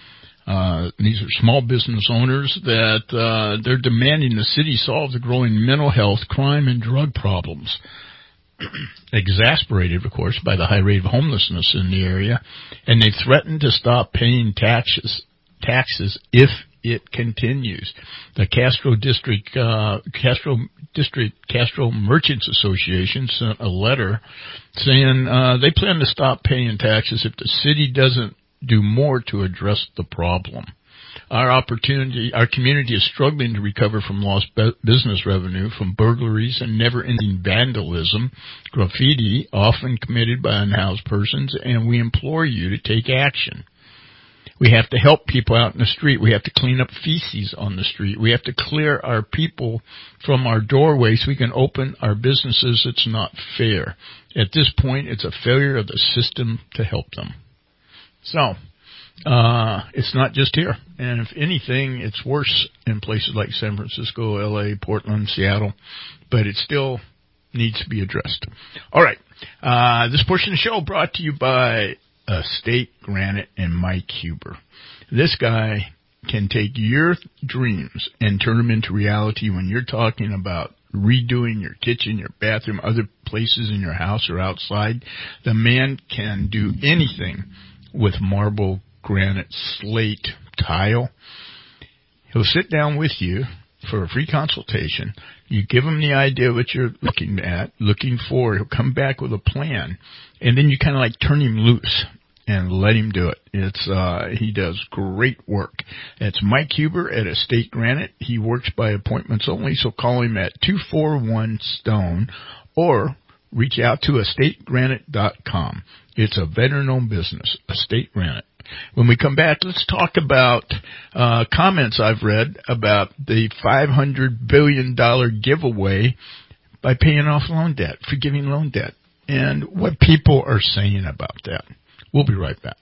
Uh, these are small business owners that uh, they're demanding the city solve the growing mental health, crime, and drug problems. Exasperated, of course, by the high rate of homelessness in the area, and they threatened to stop paying taxes taxes if it continues. The Castro District uh, Castro District Castro Merchants Association sent a letter saying uh, they plan to stop paying taxes if the city doesn't do more to address the problem. Our opportunity, our community is struggling to recover from lost business revenue, from burglaries and never-ending vandalism, graffiti, often committed by unhoused persons, and we implore you to take action. We have to help people out in the street. We have to clean up feces on the street. We have to clear our people from our doorways so we can open our businesses. It's not fair. At this point, it's a failure of the system to help them. So, uh, it's not just here. And if anything, it's worse in places like San Francisco, L A, Portland, Seattle. But it still needs to be addressed. All right. Uh, this portion of the show brought to you by Estate Granite and Mike Huber. This guy can take your dreams and turn them into reality when you're talking about redoing your kitchen, your bathroom, other places in your house or outside. The man can do anything with marble, granite, slate, tile. He'll sit down with you for a free consultation. You give him the idea of what you're looking at, looking for. He'll come back with a plan, and then you kind of like turn him loose and let him do it. It's uh he does great work. It's Mike Huber at Estate Granite. He works by appointments only, so call him at two four one stone or reach out to estate granite dot com. It's a veteran-owned business, Estate Granite. When we come back, let's talk about uh comments I've read about the five hundred billion dollars giveaway by paying off loan debt, forgiving loan debt, and what people are saying about that. We'll be right back.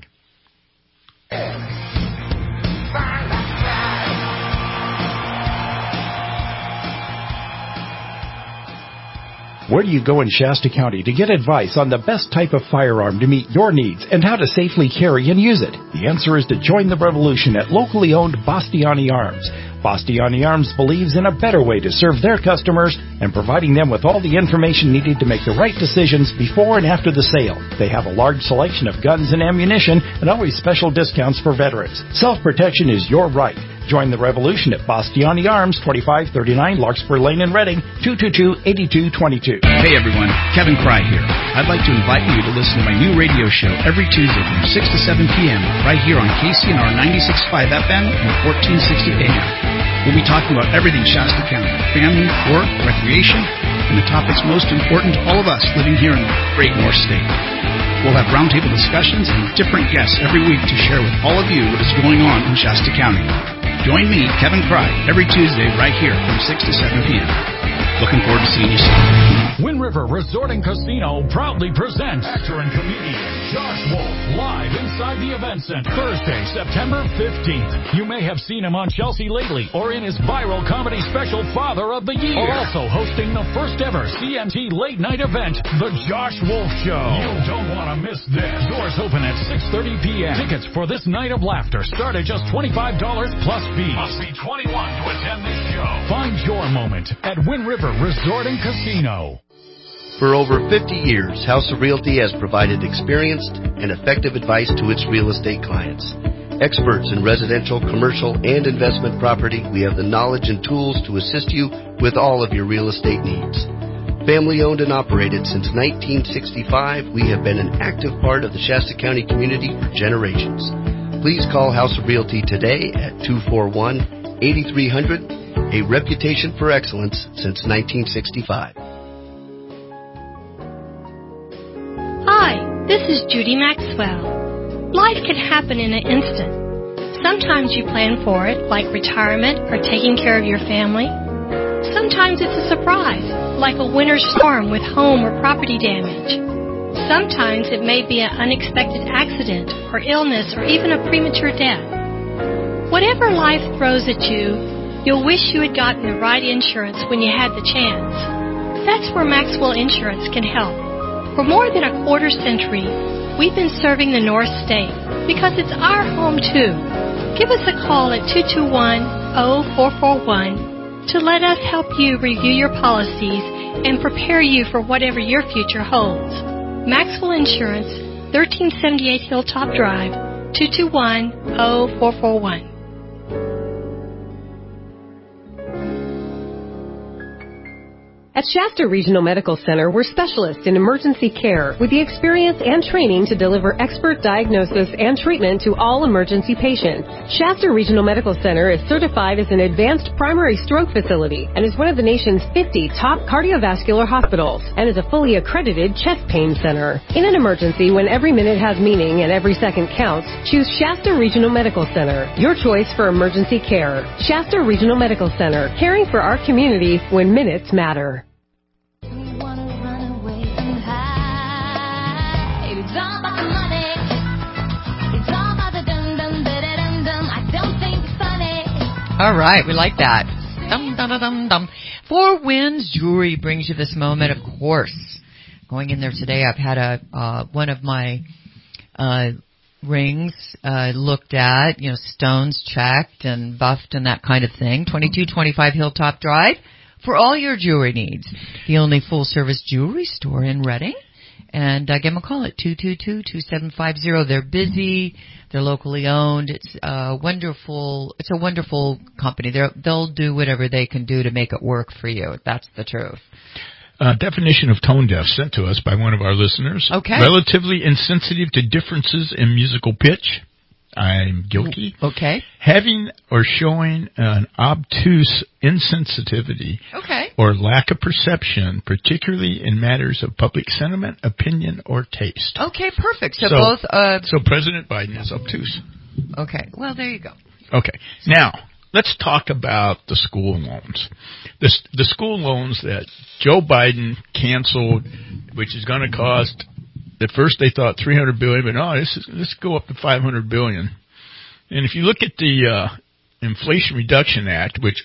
Where do you go in Shasta County to get advice on the best type of firearm to meet your needs and how to safely carry and use it? The answer is to join the revolution at locally owned Bastiani Arms. Bastiani Arms believes in a better way to serve their customers and providing them with all the information needed to make the right decisions before and after the sale. They have a large selection of guns and ammunition and always special discounts for veterans. Self-protection is your right. Join the revolution at Bastiani Arms, twenty-five thirty-nine Larkspur Lane in Reading, two two two, eight two two two. Hey everyone, Kevin Cry here. I'd like to invite you to listen to my new radio show every Tuesday from six to seven p.m. right here on K C N R ninety-six point five F M and fourteen sixty A M. We'll be talking about everything Shasta County, family, work, recreation, and the topics most important to all of us living here in the great North State. We'll have roundtable discussions and different guests every week to share with all of you what is going on in Shasta County. Join me, Kevin Cry, every Tuesday right here from six to seven p.m. Looking forward to seeing you soon. Wind River Resort and Casino proudly presents actor and comedian Josh Wolf live inside the Event Center Thursday, September fifteenth. You may have seen him on Chelsea Lately or in his viral comedy special Father of the Year. Also hosting the first ever C M T late night event, The Josh Wolf Show. You don't want to miss this. Doors open at six thirty p.m. Tickets for this night of laughter start at just twenty-five dollars plus fees. Must be twenty-one to attend this show. Find your moment at Wind River Resort and Casino. For over fifty years, House of Realty has provided experienced and effective advice to its real estate clients. Experts in residential, commercial, and investment property, we have the knowledge and tools to assist you with all of your real estate needs. Family owned and operated since nineteen sixty-five, we have been an active part of the Shasta County community for generations. Please call House of Realty today at two four one, eight three zero zero, a reputation for excellence since nineteen sixty-five. Hi, this is Judy Maxwell. Life can happen in an instant. Sometimes you plan for it, like retirement or taking care of your family. Sometimes it's a surprise, like a winter storm with home or property damage. Sometimes it may be an unexpected accident or illness or even a premature death. Whatever life throws at you, you'll wish you had gotten the right insurance when you had the chance. That's where Maxwell Insurance can help. For more than a quarter century, we've been serving the North State because it's our home too. Give us a call at two two one, zero four four one to let us help you review your policies and prepare you for whatever your future holds. Maxwell Insurance, thirteen seventy-eight Hilltop Drive, two two one, zero four four one. At Shasta Regional Medical Center, we're specialists in emergency care with the experience and training to deliver expert diagnosis and treatment to all emergency patients. Shasta Regional Medical Center is certified as an advanced primary stroke facility and is one of the nation's fifty top cardiovascular hospitals and is a fully accredited chest pain center. In an emergency, when every minute has meaning and every second counts, choose Shasta Regional Medical Center, your choice for emergency care. Shasta Regional Medical Center, caring for our community when minutes matter. All right, we like that. Dum, dum, dum, dum. Four Winds Jewelry brings you this moment, of course. Going in there today, I've had a uh, one of my uh, rings uh, looked at, you know, stones checked and buffed and that kind of thing. twenty-two twenty-five Hilltop Drive for all your jewelry needs. The only full-service jewelry store in Reading. And uh, give them a call at two two two, two seven five zero. They're busy. They're locally owned. It's a wonderful. It's a wonderful company. They're, they'll do whatever they can do to make it work for you. That's the truth. Uh, definition of tone deaf sent to us by one of our listeners. Okay. Relatively insensitive to differences in musical pitch. I'm guilty. Okay. Having or showing an obtuse insensitivity okay. or lack of perception, particularly in matters of public sentiment, opinion, or taste. Okay, perfect. So, so both... Uh, so President Biden is obtuse. Okay. Well, there you go. Okay. Now, let's talk about the school loans. The, the school loans that Joe Biden canceled, which is going to cost... At first they thought three hundred billion dollars, but no, this is, let's go up to five hundred billion dollars. And if you look at the uh, Inflation Reduction Act, which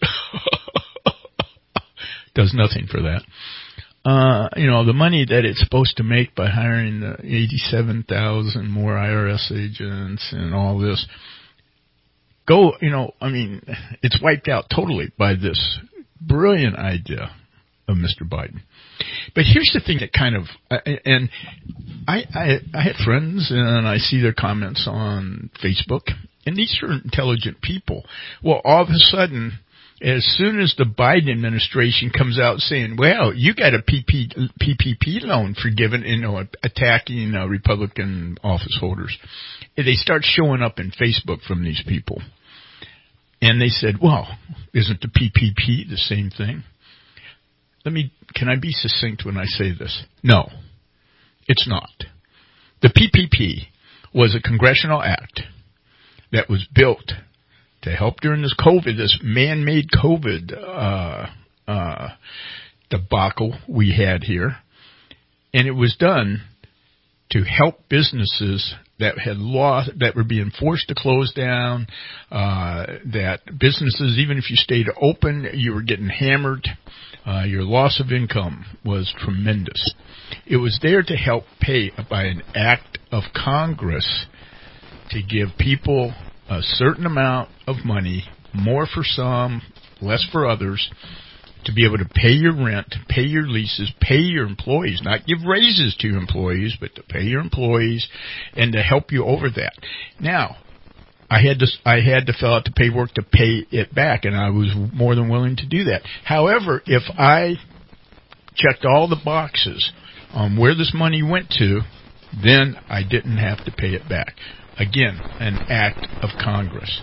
does nothing for that, uh, you know, the money that it's supposed to make by hiring uh, eighty-seven thousand more I R S agents and all this, go, you know, I mean, it's wiped out totally by this brilliant idea of Mister Biden. But here's the thing that kind of, and I, I, I had friends and I see their comments on Facebook, and these are intelligent people. Well, all of a sudden, as soon as the Biden administration comes out saying, well, you got a P P P loan forgiven, you know, attacking uh, Republican office holders, they start showing up in Facebook from these people. And they said, well, isn't the P P P the same thing? Let me, can I be succinct when I say this? No, it's not. The P P P was a congressional act that was built to help during this COVID, this man-made COVID uh, uh, debacle we had here. And it was done to help businesses that had lost, that were being forced to close down, uh, that businesses, even if you stayed open, you were getting hammered. Uh, your loss of income was tremendous. It was there to help pay by an act of Congress to give people a certain amount of money, more for some, less for others, to be able to pay your rent, pay your leases, pay your employees, not give raises to your employees, but to pay your employees and to help you over that. Now, I had to, I had to fill out the paperwork to pay it back, and I was more than willing to do that. However, if I checked all the boxes on where this money went to, then I didn't have to pay it back. Again, an act of Congress.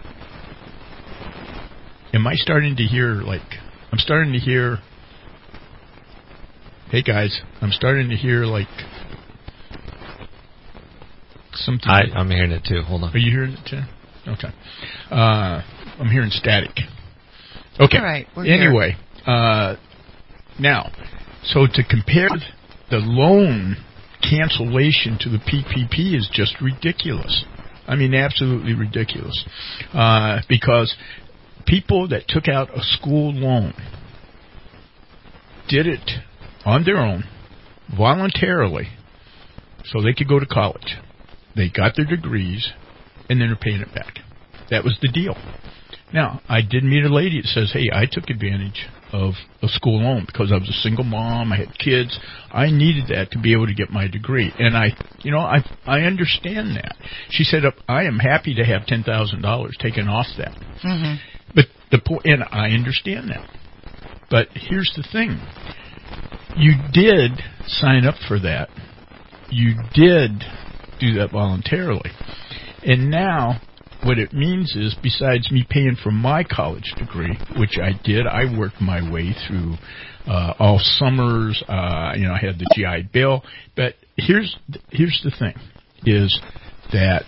Am I starting to hear, like, I'm starting to hear, hey guys, I'm starting to hear, like, something. I, I'm hearing it too. Hold on. Are you hearing it too? Okay. Uh, I'm hearing static. Okay. All right. We're anyway, uh, now, so to compare the loan cancellation to the P P P is just ridiculous. I mean, absolutely ridiculous. Uh, because people that took out a school loan did it on their own, voluntarily, so they could go to college. They got their degrees, and then they're paying it back. That was the deal. Now, I did meet a lady that says, hey, I took advantage of a school loan because I was a single mom, I had kids. I needed that to be able to get my degree. And I, you know, I I understand that. She said, I am happy to have ten thousand dollars taken off that. Mm-hmm. But the point, and I understand that. But here's the thing. You did sign up for that. You did do that voluntarily. And now what it means is, besides me paying for my college degree, which I did, I worked my way through uh, all summers. Uh, you know, I had the G I Bill. But here's here's the thing, is that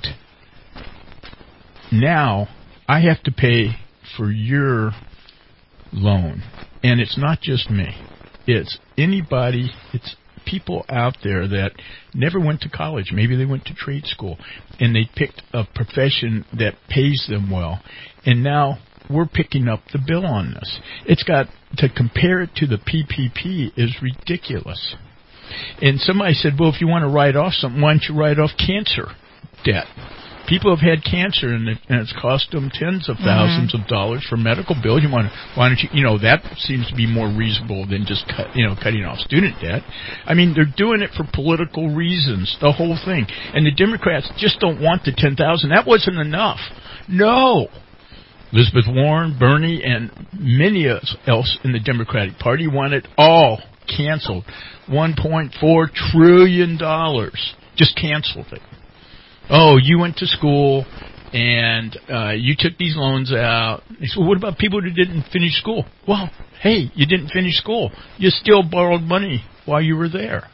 now I have to pay for your loan. And it's not just me. It's anybody, it's people out there that never went to college. Maybe they went to trade school, and they picked a profession that pays them well. And now we're picking up the bill on this. It's got, to compare it to the P P P is ridiculous. And somebody said, well, if you want to write off something, why don't you write off cancer debt? People have had cancer, and, it, and it's cost them tens of thousands mm-hmm. of dollars for medical bills. You want to, why don't you, you know, that seems to be more reasonable than just cut, you know, cutting off student debt. I mean, they're doing it for political reasons, the whole thing. And the Democrats just don't want the ten thousand. That wasn't enough. No. Elizabeth Warren, Bernie, and many else in the Democratic Party want it all canceled. one point four trillion dollars. Just canceled it. Oh, you went to school and uh, you took these loans out. They said, well, what about people who didn't finish school? Well, hey, you didn't finish school. You still borrowed money while you were there.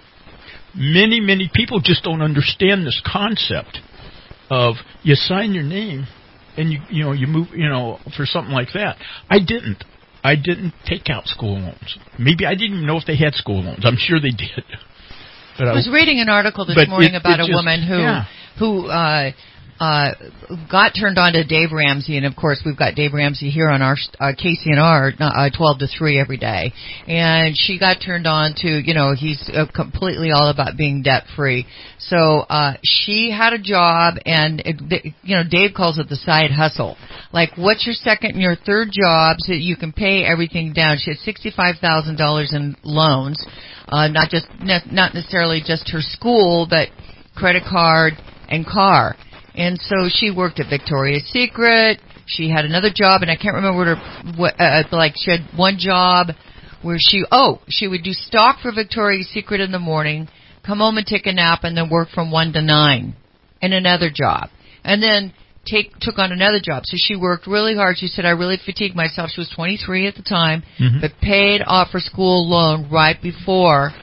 Many, many people just don't understand this concept of you sign your name and you, you know, you move, you know, for something like that. I didn't. I didn't take out school loans. Maybe I didn't even know if they had school loans. I'm sure they did. But I was I, reading an article this morning it, about it a just, woman who yeah. who uh, uh, got turned on to Dave Ramsey, and of course we've got Dave Ramsey here on our uh, K C N R uh, twelve to three every day, and she got turned on to, you know, he's uh, completely all about being debt free. So uh, she had a job, and it, you know, Dave calls it the side hustle. Like, what's your second and your third job so that you can pay everything down? She had sixty-five thousand dollars in loans. Uh, not just, ne- not necessarily just her school, but credit card and car. And so she worked at Victoria's Secret. She had another job, and I can't remember what her, what, uh, like she had one job where she, oh, she would do stock for Victoria's Secret in the morning, come home and take a nap, and then work from one to nine in another job. And then take, took on another job. So she worked really hard. She said, I really fatigued myself. She was twenty-three at the time, mm-hmm. but paid off her school loan right before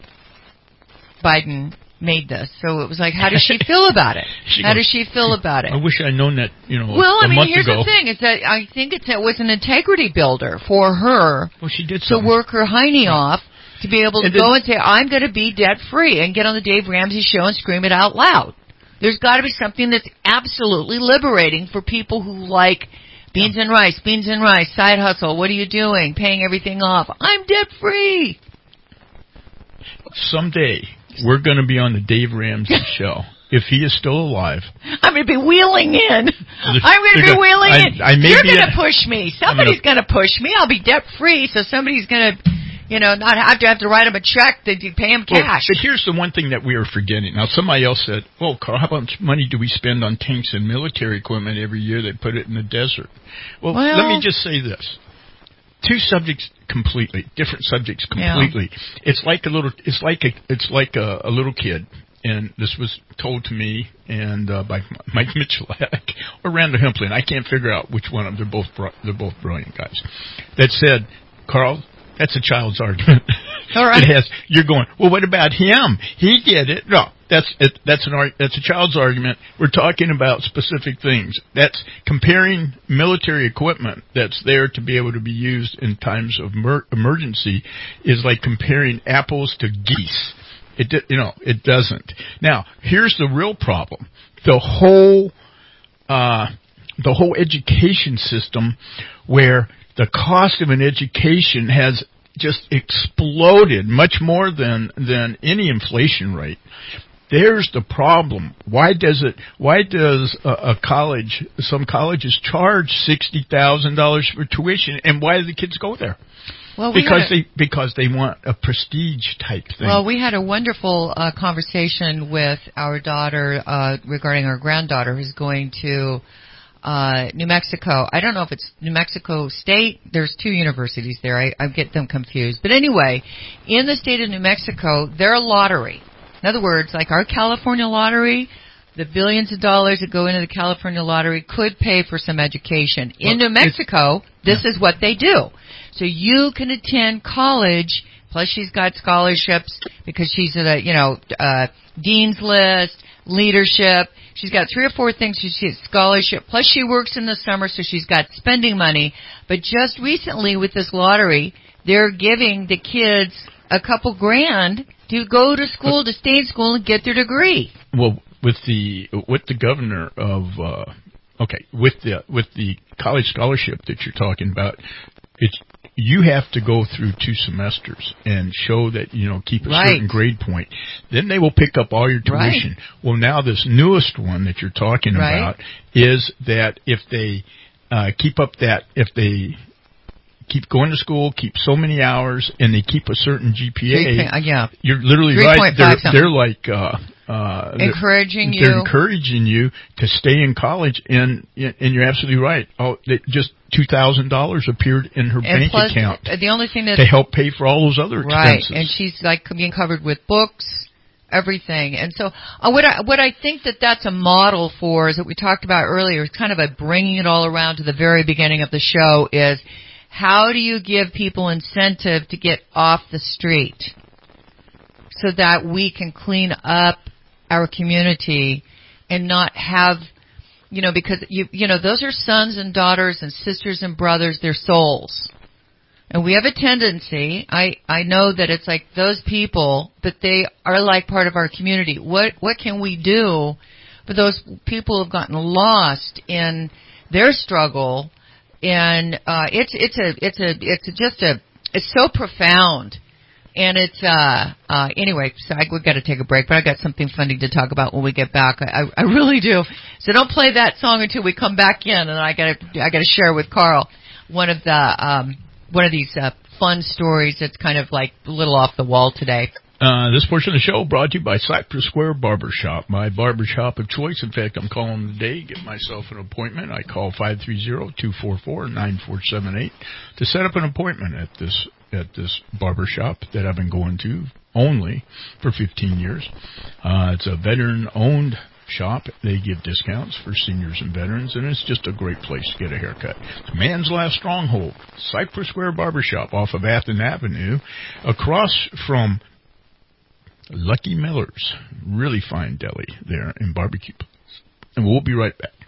Biden made this. So it was like, how does she feel about it? How goes, does she feel about it? I wish I'd known that, you know, well, a I mean, month here's ago. the thing, is that I think it's, it was an integrity builder for her well, she did to work her hiney right. off to be able to and go then, and say, I'm going to be debt-free, and get on the Dave Ramsey show and scream it out loud. There's got to be something that's absolutely liberating for people who like beans and rice, beans and rice, side hustle. What are you doing? Paying everything off. I'm debt-free. Someday, we're going to be on the Dave Ramsey show. If he is still alive. I'm going to be wheeling in. I'm going to be wheeling I, in. I may You're going a, to push me. Somebody's going to push me. I'll be debt-free, so somebody's going to, you know, not have to have to write him a check to pay him cash. Well, but here's the one thing that we are forgetting. Now, somebody else said, well, Carl, how much money do we spend on tanks and military equipment every year? They put it in the desert. Well, well let me just say this. Two subjects completely, different subjects completely. Yeah. It's like a little, it's like a, it's like a, a little kid. And this was told to me and uh, by Mike Michalak or Randall Hemplin. I can't figure out which one of them. They're both they're both brilliant guys. That said, Carl, that's a child's argument. All right. It has. You're going, well, what about him? He did it. No, that's it, that's an that's a child's argument. We're talking about specific things. That's comparing military equipment that's there to be able to be used in times of mer- emergency is like comparing apples to geese. It, you know, it doesn't. Now, here's the real problem. The whole, uh, the whole education system where the cost of an education has just exploded much more than, than any inflation rate. There's the problem. Why does it, why does a, a college, some colleges charge sixty thousand dollars for tuition, and why do the kids go there? Well, we because a, they because they want a prestige type thing. Well, we had a wonderful uh, conversation with our daughter uh, regarding our granddaughter who's going to uh, New Mexico. I don't know if it's New Mexico State. There's two universities there. I, I get them confused. But anyway, in the state of New Mexico, they're a lottery. In other words, like our California lottery, the billions of dollars that go into the California lottery could pay for some education. In New Mexico, this is what they do. So you can attend college, plus she's got scholarships because she's at a, you know, uh, dean's list, leadership. She's got three or four things. She gets scholarship, plus she works in the summer, so she's got spending money. But just recently with this lottery, they're giving the kids a couple grand to go to school, to stay in school and get their degree. Well, with the with the governor of uh, okay, with the with the college scholarship that you're talking about, it's you have to go through two semesters and show that, you know, keep a right. certain grade point. Then they will pick up all your tuition. Right. Well, now this newest one that you're talking right. about is that if they uh, keep up that, if they keep going to school, keep so many hours, and they keep a certain G P A, uh, yeah. you're literally right. They're, they're like... Uh, Uh, encouraging they're, you. They're encouraging you to stay in college, and and you're absolutely right. Oh, they, just two thousand dollars appeared in her and bank plus, account. The only thing that to help pay for all those other expenses. Right, and she's like being covered with books, everything. And so, uh, what I what I think that that's a model for is that we talked about earlier. It's kind of a bringing it all around to the very beginning of the show. Is how do you give people incentive to get off the street so that we can clean up our community and not have, you know, because you you know those are sons and daughters and sisters and brothers, they're souls. And we have a tendency, I I know that it's like those people, but they are like part of our community. What what can we do for those people who have gotten lost in their struggle? And uh it's it's a it's a it's just a it's so profound. And it's, uh, uh, anyway, so I, we've got to take a break, but I got something funny to talk about when we get back. I, I, I really do. So don't play that song until we come back in, and I got to, I got to share with Carl one of the, um, one of these, uh, fun stories that's kind of like a little off the wall today. Uh, this portion of the show brought to you by Cypress Square Barbershop, my barbershop of choice. In fact, I'm calling today, get myself an appointment. I call five three zero, two four four, nine four seven eight to set up an appointment at this at this barbershop that I've been going to only for fifteen years. Uh, it's a veteran-owned shop. They give discounts for seniors and veterans, and it's just a great place to get a haircut. It's Man's Last Stronghold, Cypress Square Barbershop off of Athens Avenue, across from Lucky Miller's. Really fine deli there in barbecue. And we'll be right back.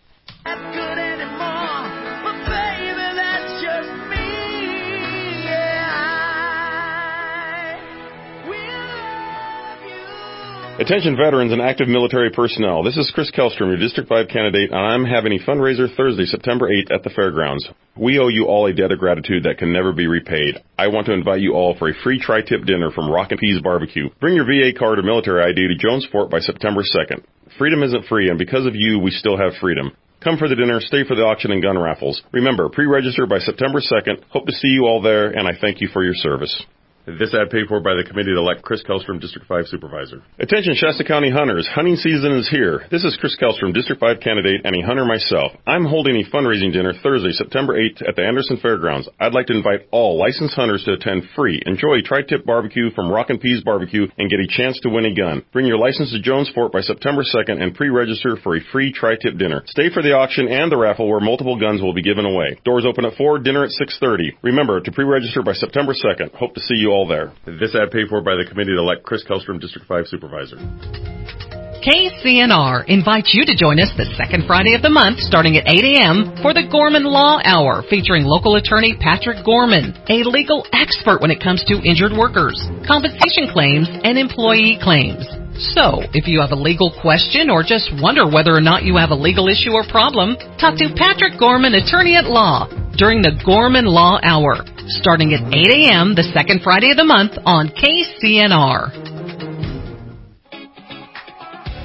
Attention veterans and active military personnel. This is Chris Kellstrom, your District five candidate, and I'm having a fundraiser Thursday, September eighth at the fairgrounds. We owe you all a debt of gratitude that can never be repaid. I want to invite you all for a free tri-tip dinner from Rock and Peas Barbecue. Bring your V A card or military I D to Jones Fort by September second. Freedom isn't free, and because of you, we still have freedom. Come for the dinner, stay for the auction and gun raffles. Remember, pre-register by September second. Hope to see you all there, and I thank you for your service. This ad paid for by the committee to elect Chris Kellstrom, District five Supervisor. Attention Shasta County hunters, hunting season is here. This is Chris Kellstrom, District five candidate and a hunter myself. I'm holding a fundraising dinner Thursday, September eighth at the Anderson Fairgrounds. I'd like to invite all licensed hunters to attend free. Enjoy tri-tip barbecue from Rock and Peas Barbecue and get a chance to win a gun. Bring your license to Jones Fort by September second and pre-register for a free tri-tip dinner. Stay for the auction and the raffle where multiple guns will be given away. Doors open at four, dinner at six thirty. Remember to pre-register by September second. Hope to see you all there. This ad paid for by the committee to elect Chris Kellstrom, District five Supervisor. K C N R invites you to join us the second Friday of the month starting at eight a.m. for the Gorman Law Hour featuring local attorney Patrick Gorman, a legal expert when it comes to injured workers, compensation claims, and employee claims. So, if you have a legal question or just wonder whether or not you have a legal issue or problem, talk to Patrick Gorman, attorney at law, during the Gorman Law Hour, starting at eight a.m. the second Friday of the month on K C N R.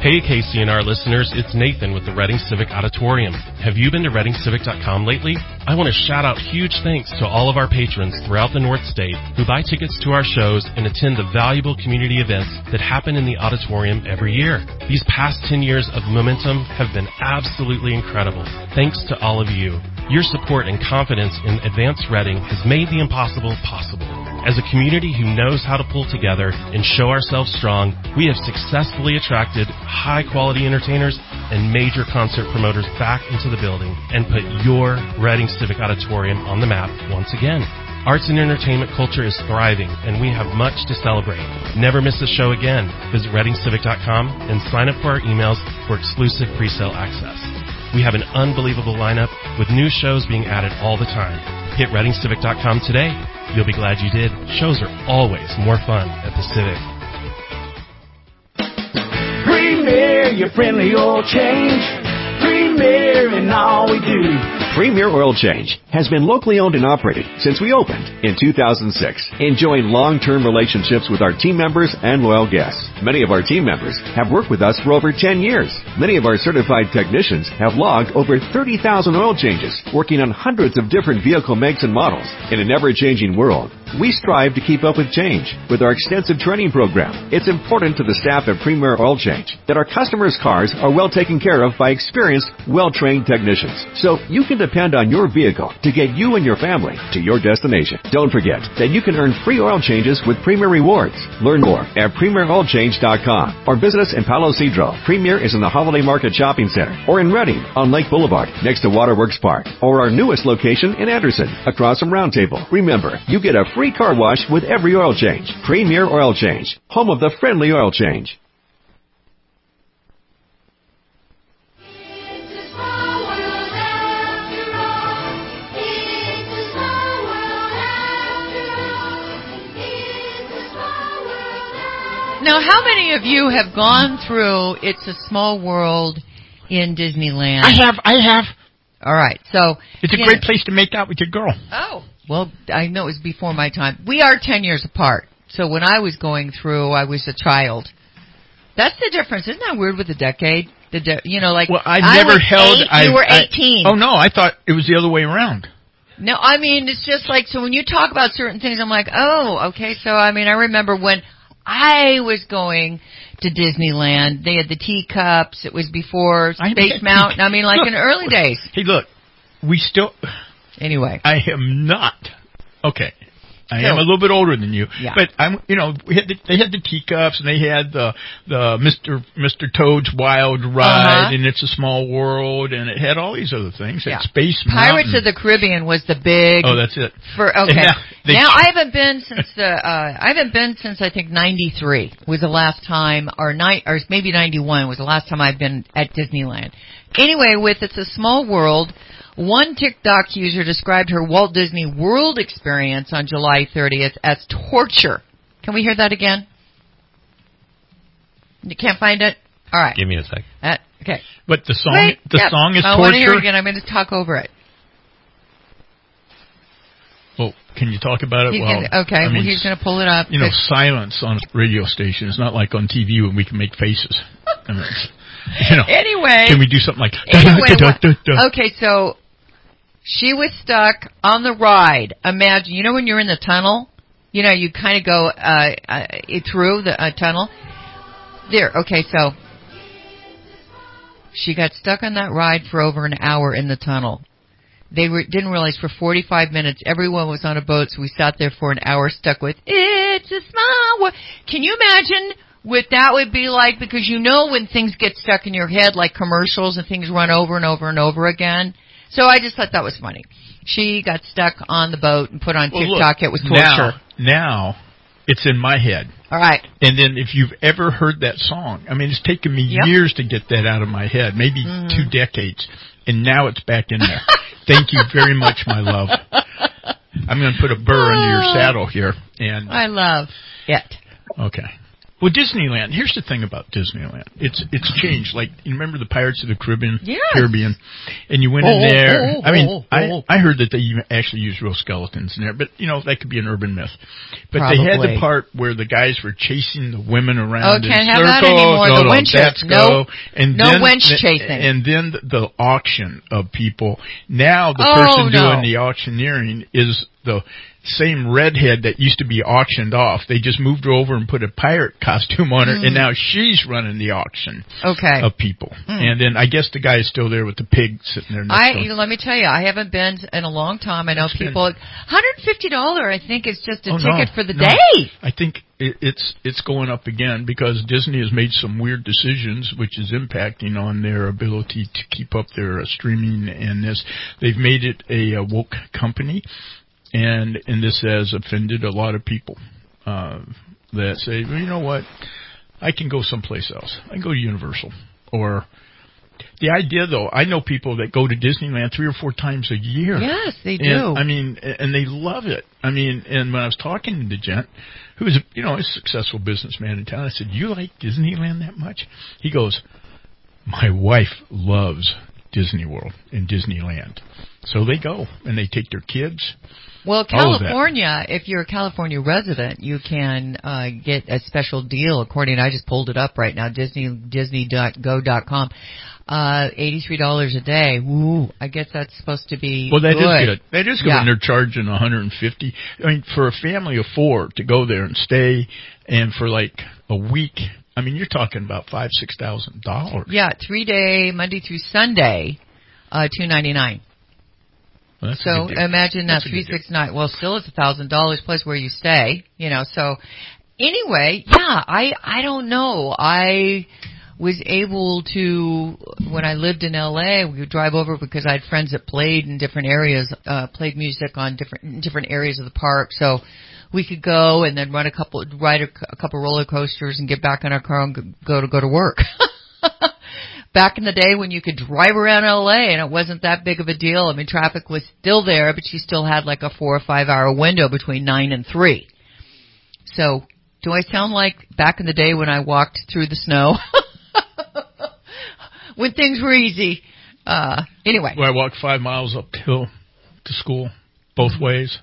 Hey K C N R listeners, it's Nathan with the Reading Civic Auditorium. Have you been to reading civic dot com lately? I want to shout out huge thanks to all of our patrons throughout the North State who buy tickets to our shows and attend the valuable community events that happen in the auditorium every year. These past ten years of momentum have been absolutely incredible. Thanks to all of you. Your support and confidence in Advanced Reading has made the impossible possible. As a community who knows how to pull together and show ourselves strong, we have successfully attracted high-quality entertainers and major concert promoters back into the building and put your Reading Civic Auditorium on the map once again. Arts and entertainment culture is thriving, and we have much to celebrate. Never miss a show again. Visit reading civic dot com and sign up for our emails for exclusive pre-sale access. We have an unbelievable lineup with new shows being added all the time. Hit reading civic dot com today. You'll be glad you did. Shows are always more fun at the Civic. Premier, your friendly oil change. Premier in all we do. Premier Oil Change has been locally owned and operated since we opened in two thousand six, enjoying long-term relationships with our team members and loyal guests. Many of our team members have worked with us for over ten years. Many of our certified technicians have logged over thirty thousand oil changes, working on hundreds of different vehicle makes and models. In an ever-changing world, we strive to keep up with change with our extensive training program. It's important to the staff at Premier Oil Change that our customers' cars are well taken care of by experienced, well-trained technicians. So you can depend on your vehicle to get you and your family to your destination. Don't forget that you can earn free oil changes with Premier Rewards. Learn more at premier oil change dot com or visit us in Palo Cedro. Premier is in the Holiday Market Shopping Center or in Reading on Lake Boulevard next to Waterworks Park, or our newest location in Anderson across from Round Table. Remember, you get a free car wash with every oil change. Premier Oil Change, home of the friendly oil change. Now, how many of you have gone through It's a Small World in Disneyland? I have, I have. All right, so... It's a great know, place to make out with your girl. Oh, well, I know it was before my time. We are ten years apart, so when I was going through, I was a child. That's the difference. Isn't that weird with the decade? The de- You know, like... Well, I, I never was held... Eight, I, you were I, eighteen. Oh, no, I thought it was the other way around. No, I mean, it's just like, so when you talk about certain things, I'm like, oh, okay, so, I mean, I remember when... I was going to Disneyland. They had the teacups. It was before Space Mountain. I mean, like look, in the early days. Hey, look, we still... Anyway. I am not... Okay. I so, am a little bit older than you, yeah. but I'm, you know, we had the, they had the teacups and they had the the Mister Mister Toad's Wild Ride, uh-huh. and It's a Small World, and it had all these other things. It yeah. had Space Pirates Mountain. of the Caribbean was the big. Oh, that's it. For okay, now, now I haven't been since the uh, I haven't been since I think ninety-three was the last time, or night, or maybe ninety-one was the last time I've been at Disneyland. Anyway, with It's a Small World. One TikTok user described her Walt Disney World experience on July thirtieth as torture. Can we hear that again? You can't find it? All right. Give me a sec. Uh, okay. But the song, Wait, the yep. song is I torture. I want to hear it again. I'm going to talk over it. Well, can you talk about it? He's Well, gonna, okay, I mean, well, he's going to pull it up. You know, silence on a radio station is not like on T V when we can make faces. I mean, you know, anyway. Can we do something like... Anyway, da, da, da, da. Okay, so... She was stuck on the ride. Imagine, you know when you're in the tunnel? You know, you kind of go uh, uh, through the uh, tunnel. There, okay, so she got stuck on that ride for over an hour in the tunnel. They were, didn't realize for forty-five minutes everyone was on a boat, so we sat there for an hour stuck with It's a Small World. Can you imagine what that would be like? Because you know when things get stuck in your head, like commercials and things run over and over and over again. So I just thought that was funny. She got stuck on the boat and put on well, TikTok. Look, it was torture. Now, now, it's in my head. All right. And then if you've ever heard that song, I mean, it's taken me yep. years to get that out of my head, maybe mm. two decades, and now it's back in there. Thank you very much, my love. I'm going to put a burr under your saddle here. And I love it. Okay. Well, Disneyland. Here's the thing about Disneyland. It's it's changed. Like, you remember the Pirates of the Caribbean? Yes. Caribbean, and you went oh, in there. Oh, oh, I mean, oh, I oh. I heard that they actually used real skeletons in there, but you know that could be an urban myth. But Probably. they had the part where the guys were chasing the women around. Oh, in can't have circles. that anymore. No, the no, winch that's no, go. And no then, winch the, chasing. And then the, the auction of people. Now the oh, person no. doing the auctioneering is the same redhead that used to be auctioned off. They just moved her over and put a pirate costume on her, mm. and now she's running the auction okay. of people. Mm. And then I guess the guy is still there with the pig sitting there next I, to him. you know, let me tell you, I haven't been in a long time. I know it's people, one hundred fifty dollars I think is just a oh, ticket no, for the no. day. I think it, it's it's going up again because Disney has made some weird decisions, which is impacting on their ability to keep up their uh, streaming and this. They've made it a, a woke company. And and this has offended a lot of people uh, that say, well, you know what, I can go someplace else. I can go to Universal. Or the idea, though, I know people that go to Disneyland three or four times a year. Yes, they do. And, I mean, and they love it. I mean, and when I was talking to the gent, who's, you know, a successful businessman in town, I said, you like Disneyland that much? He goes, my wife loves Disney World and Disneyland. So they go, and they take their kids. Well, California, if you're a California resident, you can uh, get a special deal. According, I just pulled it up right now, Disney Disney dot go dot com. Uh, eighty-three dollars a day. Woo! I guess that's supposed to be well. That good. is good. That is good. Yeah. When they're charging one hundred fifty. I mean, for a family of four to go there and stay, and for like a week. I mean, you're talking about five, six thousand dollars. Yeah, three day Monday through Sunday, uh, two ninety nine. Well, so imagine that three six nine. Well, still it's a thousand dollars plus where you stay. You know. So anyway, yeah. I I don't know. I was able to when I lived in L A. We would drive over because I had friends that played in different areas, uh, played music on different different areas of the park. So we could go and then run a couple, ride a, a couple roller coasters and get back in our car and go to go to work. Back in the day when you could drive around L A and it wasn't that big of a deal. I mean, traffic was still there, but you still had like a four or five hour window between nine and three. So, do I sound like back in the day when I walked through the snow? When things were easy. Uh, anyway. Well, I walked five miles uphill to school, both ways.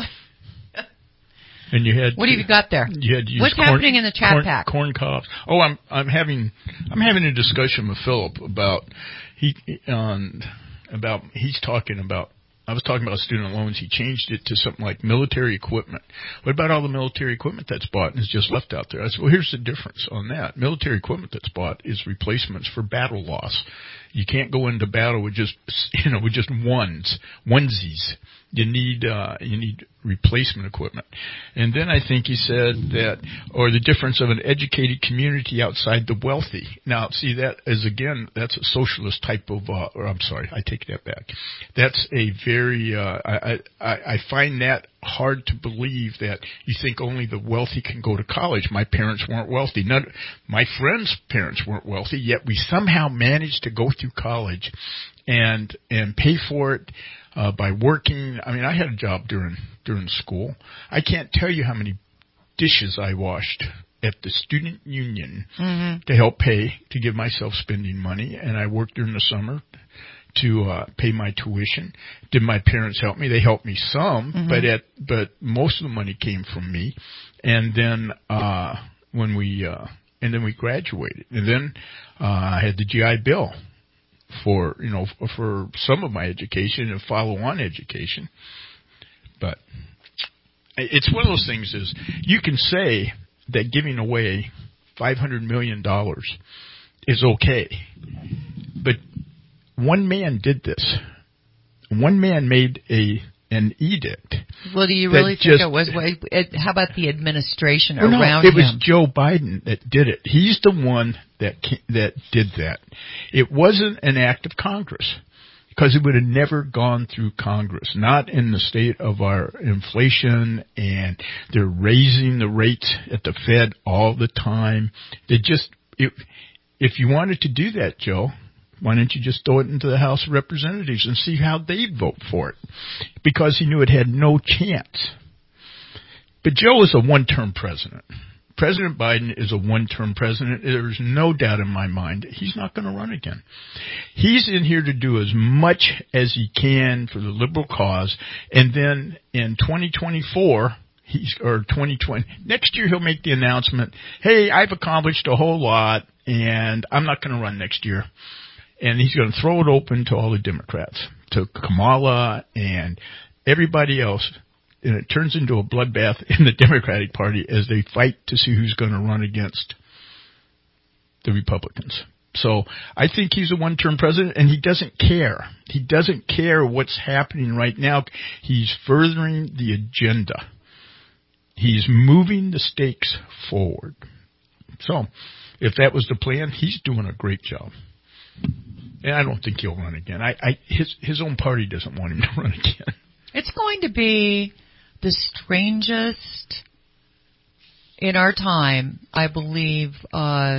And you had what have you got there? You had What's corn, happening in the chat corn, pack? Corn cobs. Oh, I'm I'm having I'm having a discussion with Philip about he on about he's talking about. I was talking about student loans. He changed it to something like military equipment. What about all the military equipment that's bought and is just left out there? I said, well, here's the difference on that. Military equipment that's bought is replacements for battle loss. You can't go into battle with just, you know, with just ones, onesies. You need, uh, you need replacement equipment. And then I think he said that, or the difference of an educated community outside the wealthy. Now, see, that is, again, that's a socialist type of, uh, or I'm sorry, I take that back. That's a very, uh, I, I, I find that hard to believe that you think only the wealthy can go to college. My parents weren't wealthy. None, my friends' parents weren't wealthy, yet we somehow managed to go through college and, and pay for it. Uh, by working, I mean, I had a job during during school. I can't tell you how many dishes I washed at the student union mm-hmm. to help pay, to give myself spending money, and I worked during the summer to uh, pay my tuition. Did my parents help me? They helped me some, mm-hmm. but at but most of the money came from me. And then uh, when we uh, and then we graduated, and then uh, I had the G I Bill. For, you know, for some of my education and follow-on education. But it's one of those things is you can say that giving away five hundred million dollars is okay. But one man did this. One man made a an edict. Well, do you really think just, it was? It, how about the administration well, around no, it him? It was Joe Biden that did it. He's the one that that did that. It wasn't an act of Congress because it would have never gone through Congress. Not in the state of our inflation, and they're raising the rates at the Fed all the time. They just if if you wanted to do that, Joe. Why don't you just throw it into the House of Representatives and see how they'd vote for it? Because he knew it had no chance. But Joe was a one-term president. President Biden is a one-term president. There's no doubt in my mind he's not going to run again. He's in here to do as much as he can for the liberal cause, and then in twenty twenty-four, he's or twenty twenty, next year he'll make the announcement, hey, I've accomplished a whole lot, and I'm not going to run next year. And he's going to throw it open to all the Democrats, to Kamala and everybody else. And it turns into a bloodbath in the Democratic Party as they fight to see who's going to run against the Republicans. So I think he's a one-term president, and he doesn't care. He doesn't care what's happening right now. He's furthering the agenda. He's moving the stakes forward. So if that was the plan, he's doing a great job. And I don't think he'll run again. I, I his his own party doesn't want him to run again. It's going to be the strangest in our time, I believe, uh,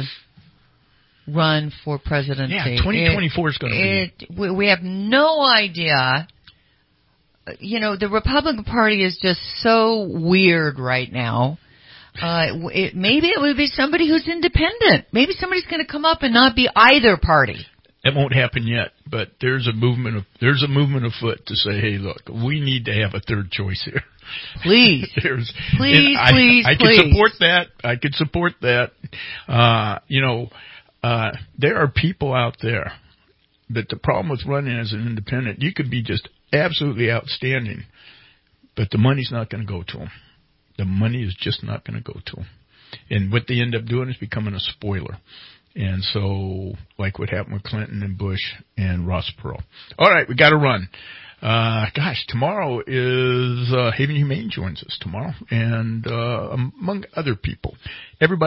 run for presidency. Yeah, twenty twenty-four is going to be. It, we have no idea. You know, the Republican Party is just so weird right now. Uh, it, maybe it would be somebody who's independent. Maybe somebody's going to come up and not be either party. It won't happen yet, but there's a movement of there's a movement afoot to say, hey, look, we need to have a third choice here. Please, there's, please, I, please, I, I please. could support that. I could support that. Uh, you know, uh, there are people out there that the problem with running as an independent, you could be just absolutely outstanding, but the money's not going to go to them. The money is just not going to go to them. And what they end up doing is becoming a spoiler. And so, like what happened with Clinton and Bush and Ross Perot. All right, we got to run. Uh, gosh, tomorrow is uh, Haven Humane joins us tomorrow, and uh, among other people. Everybody.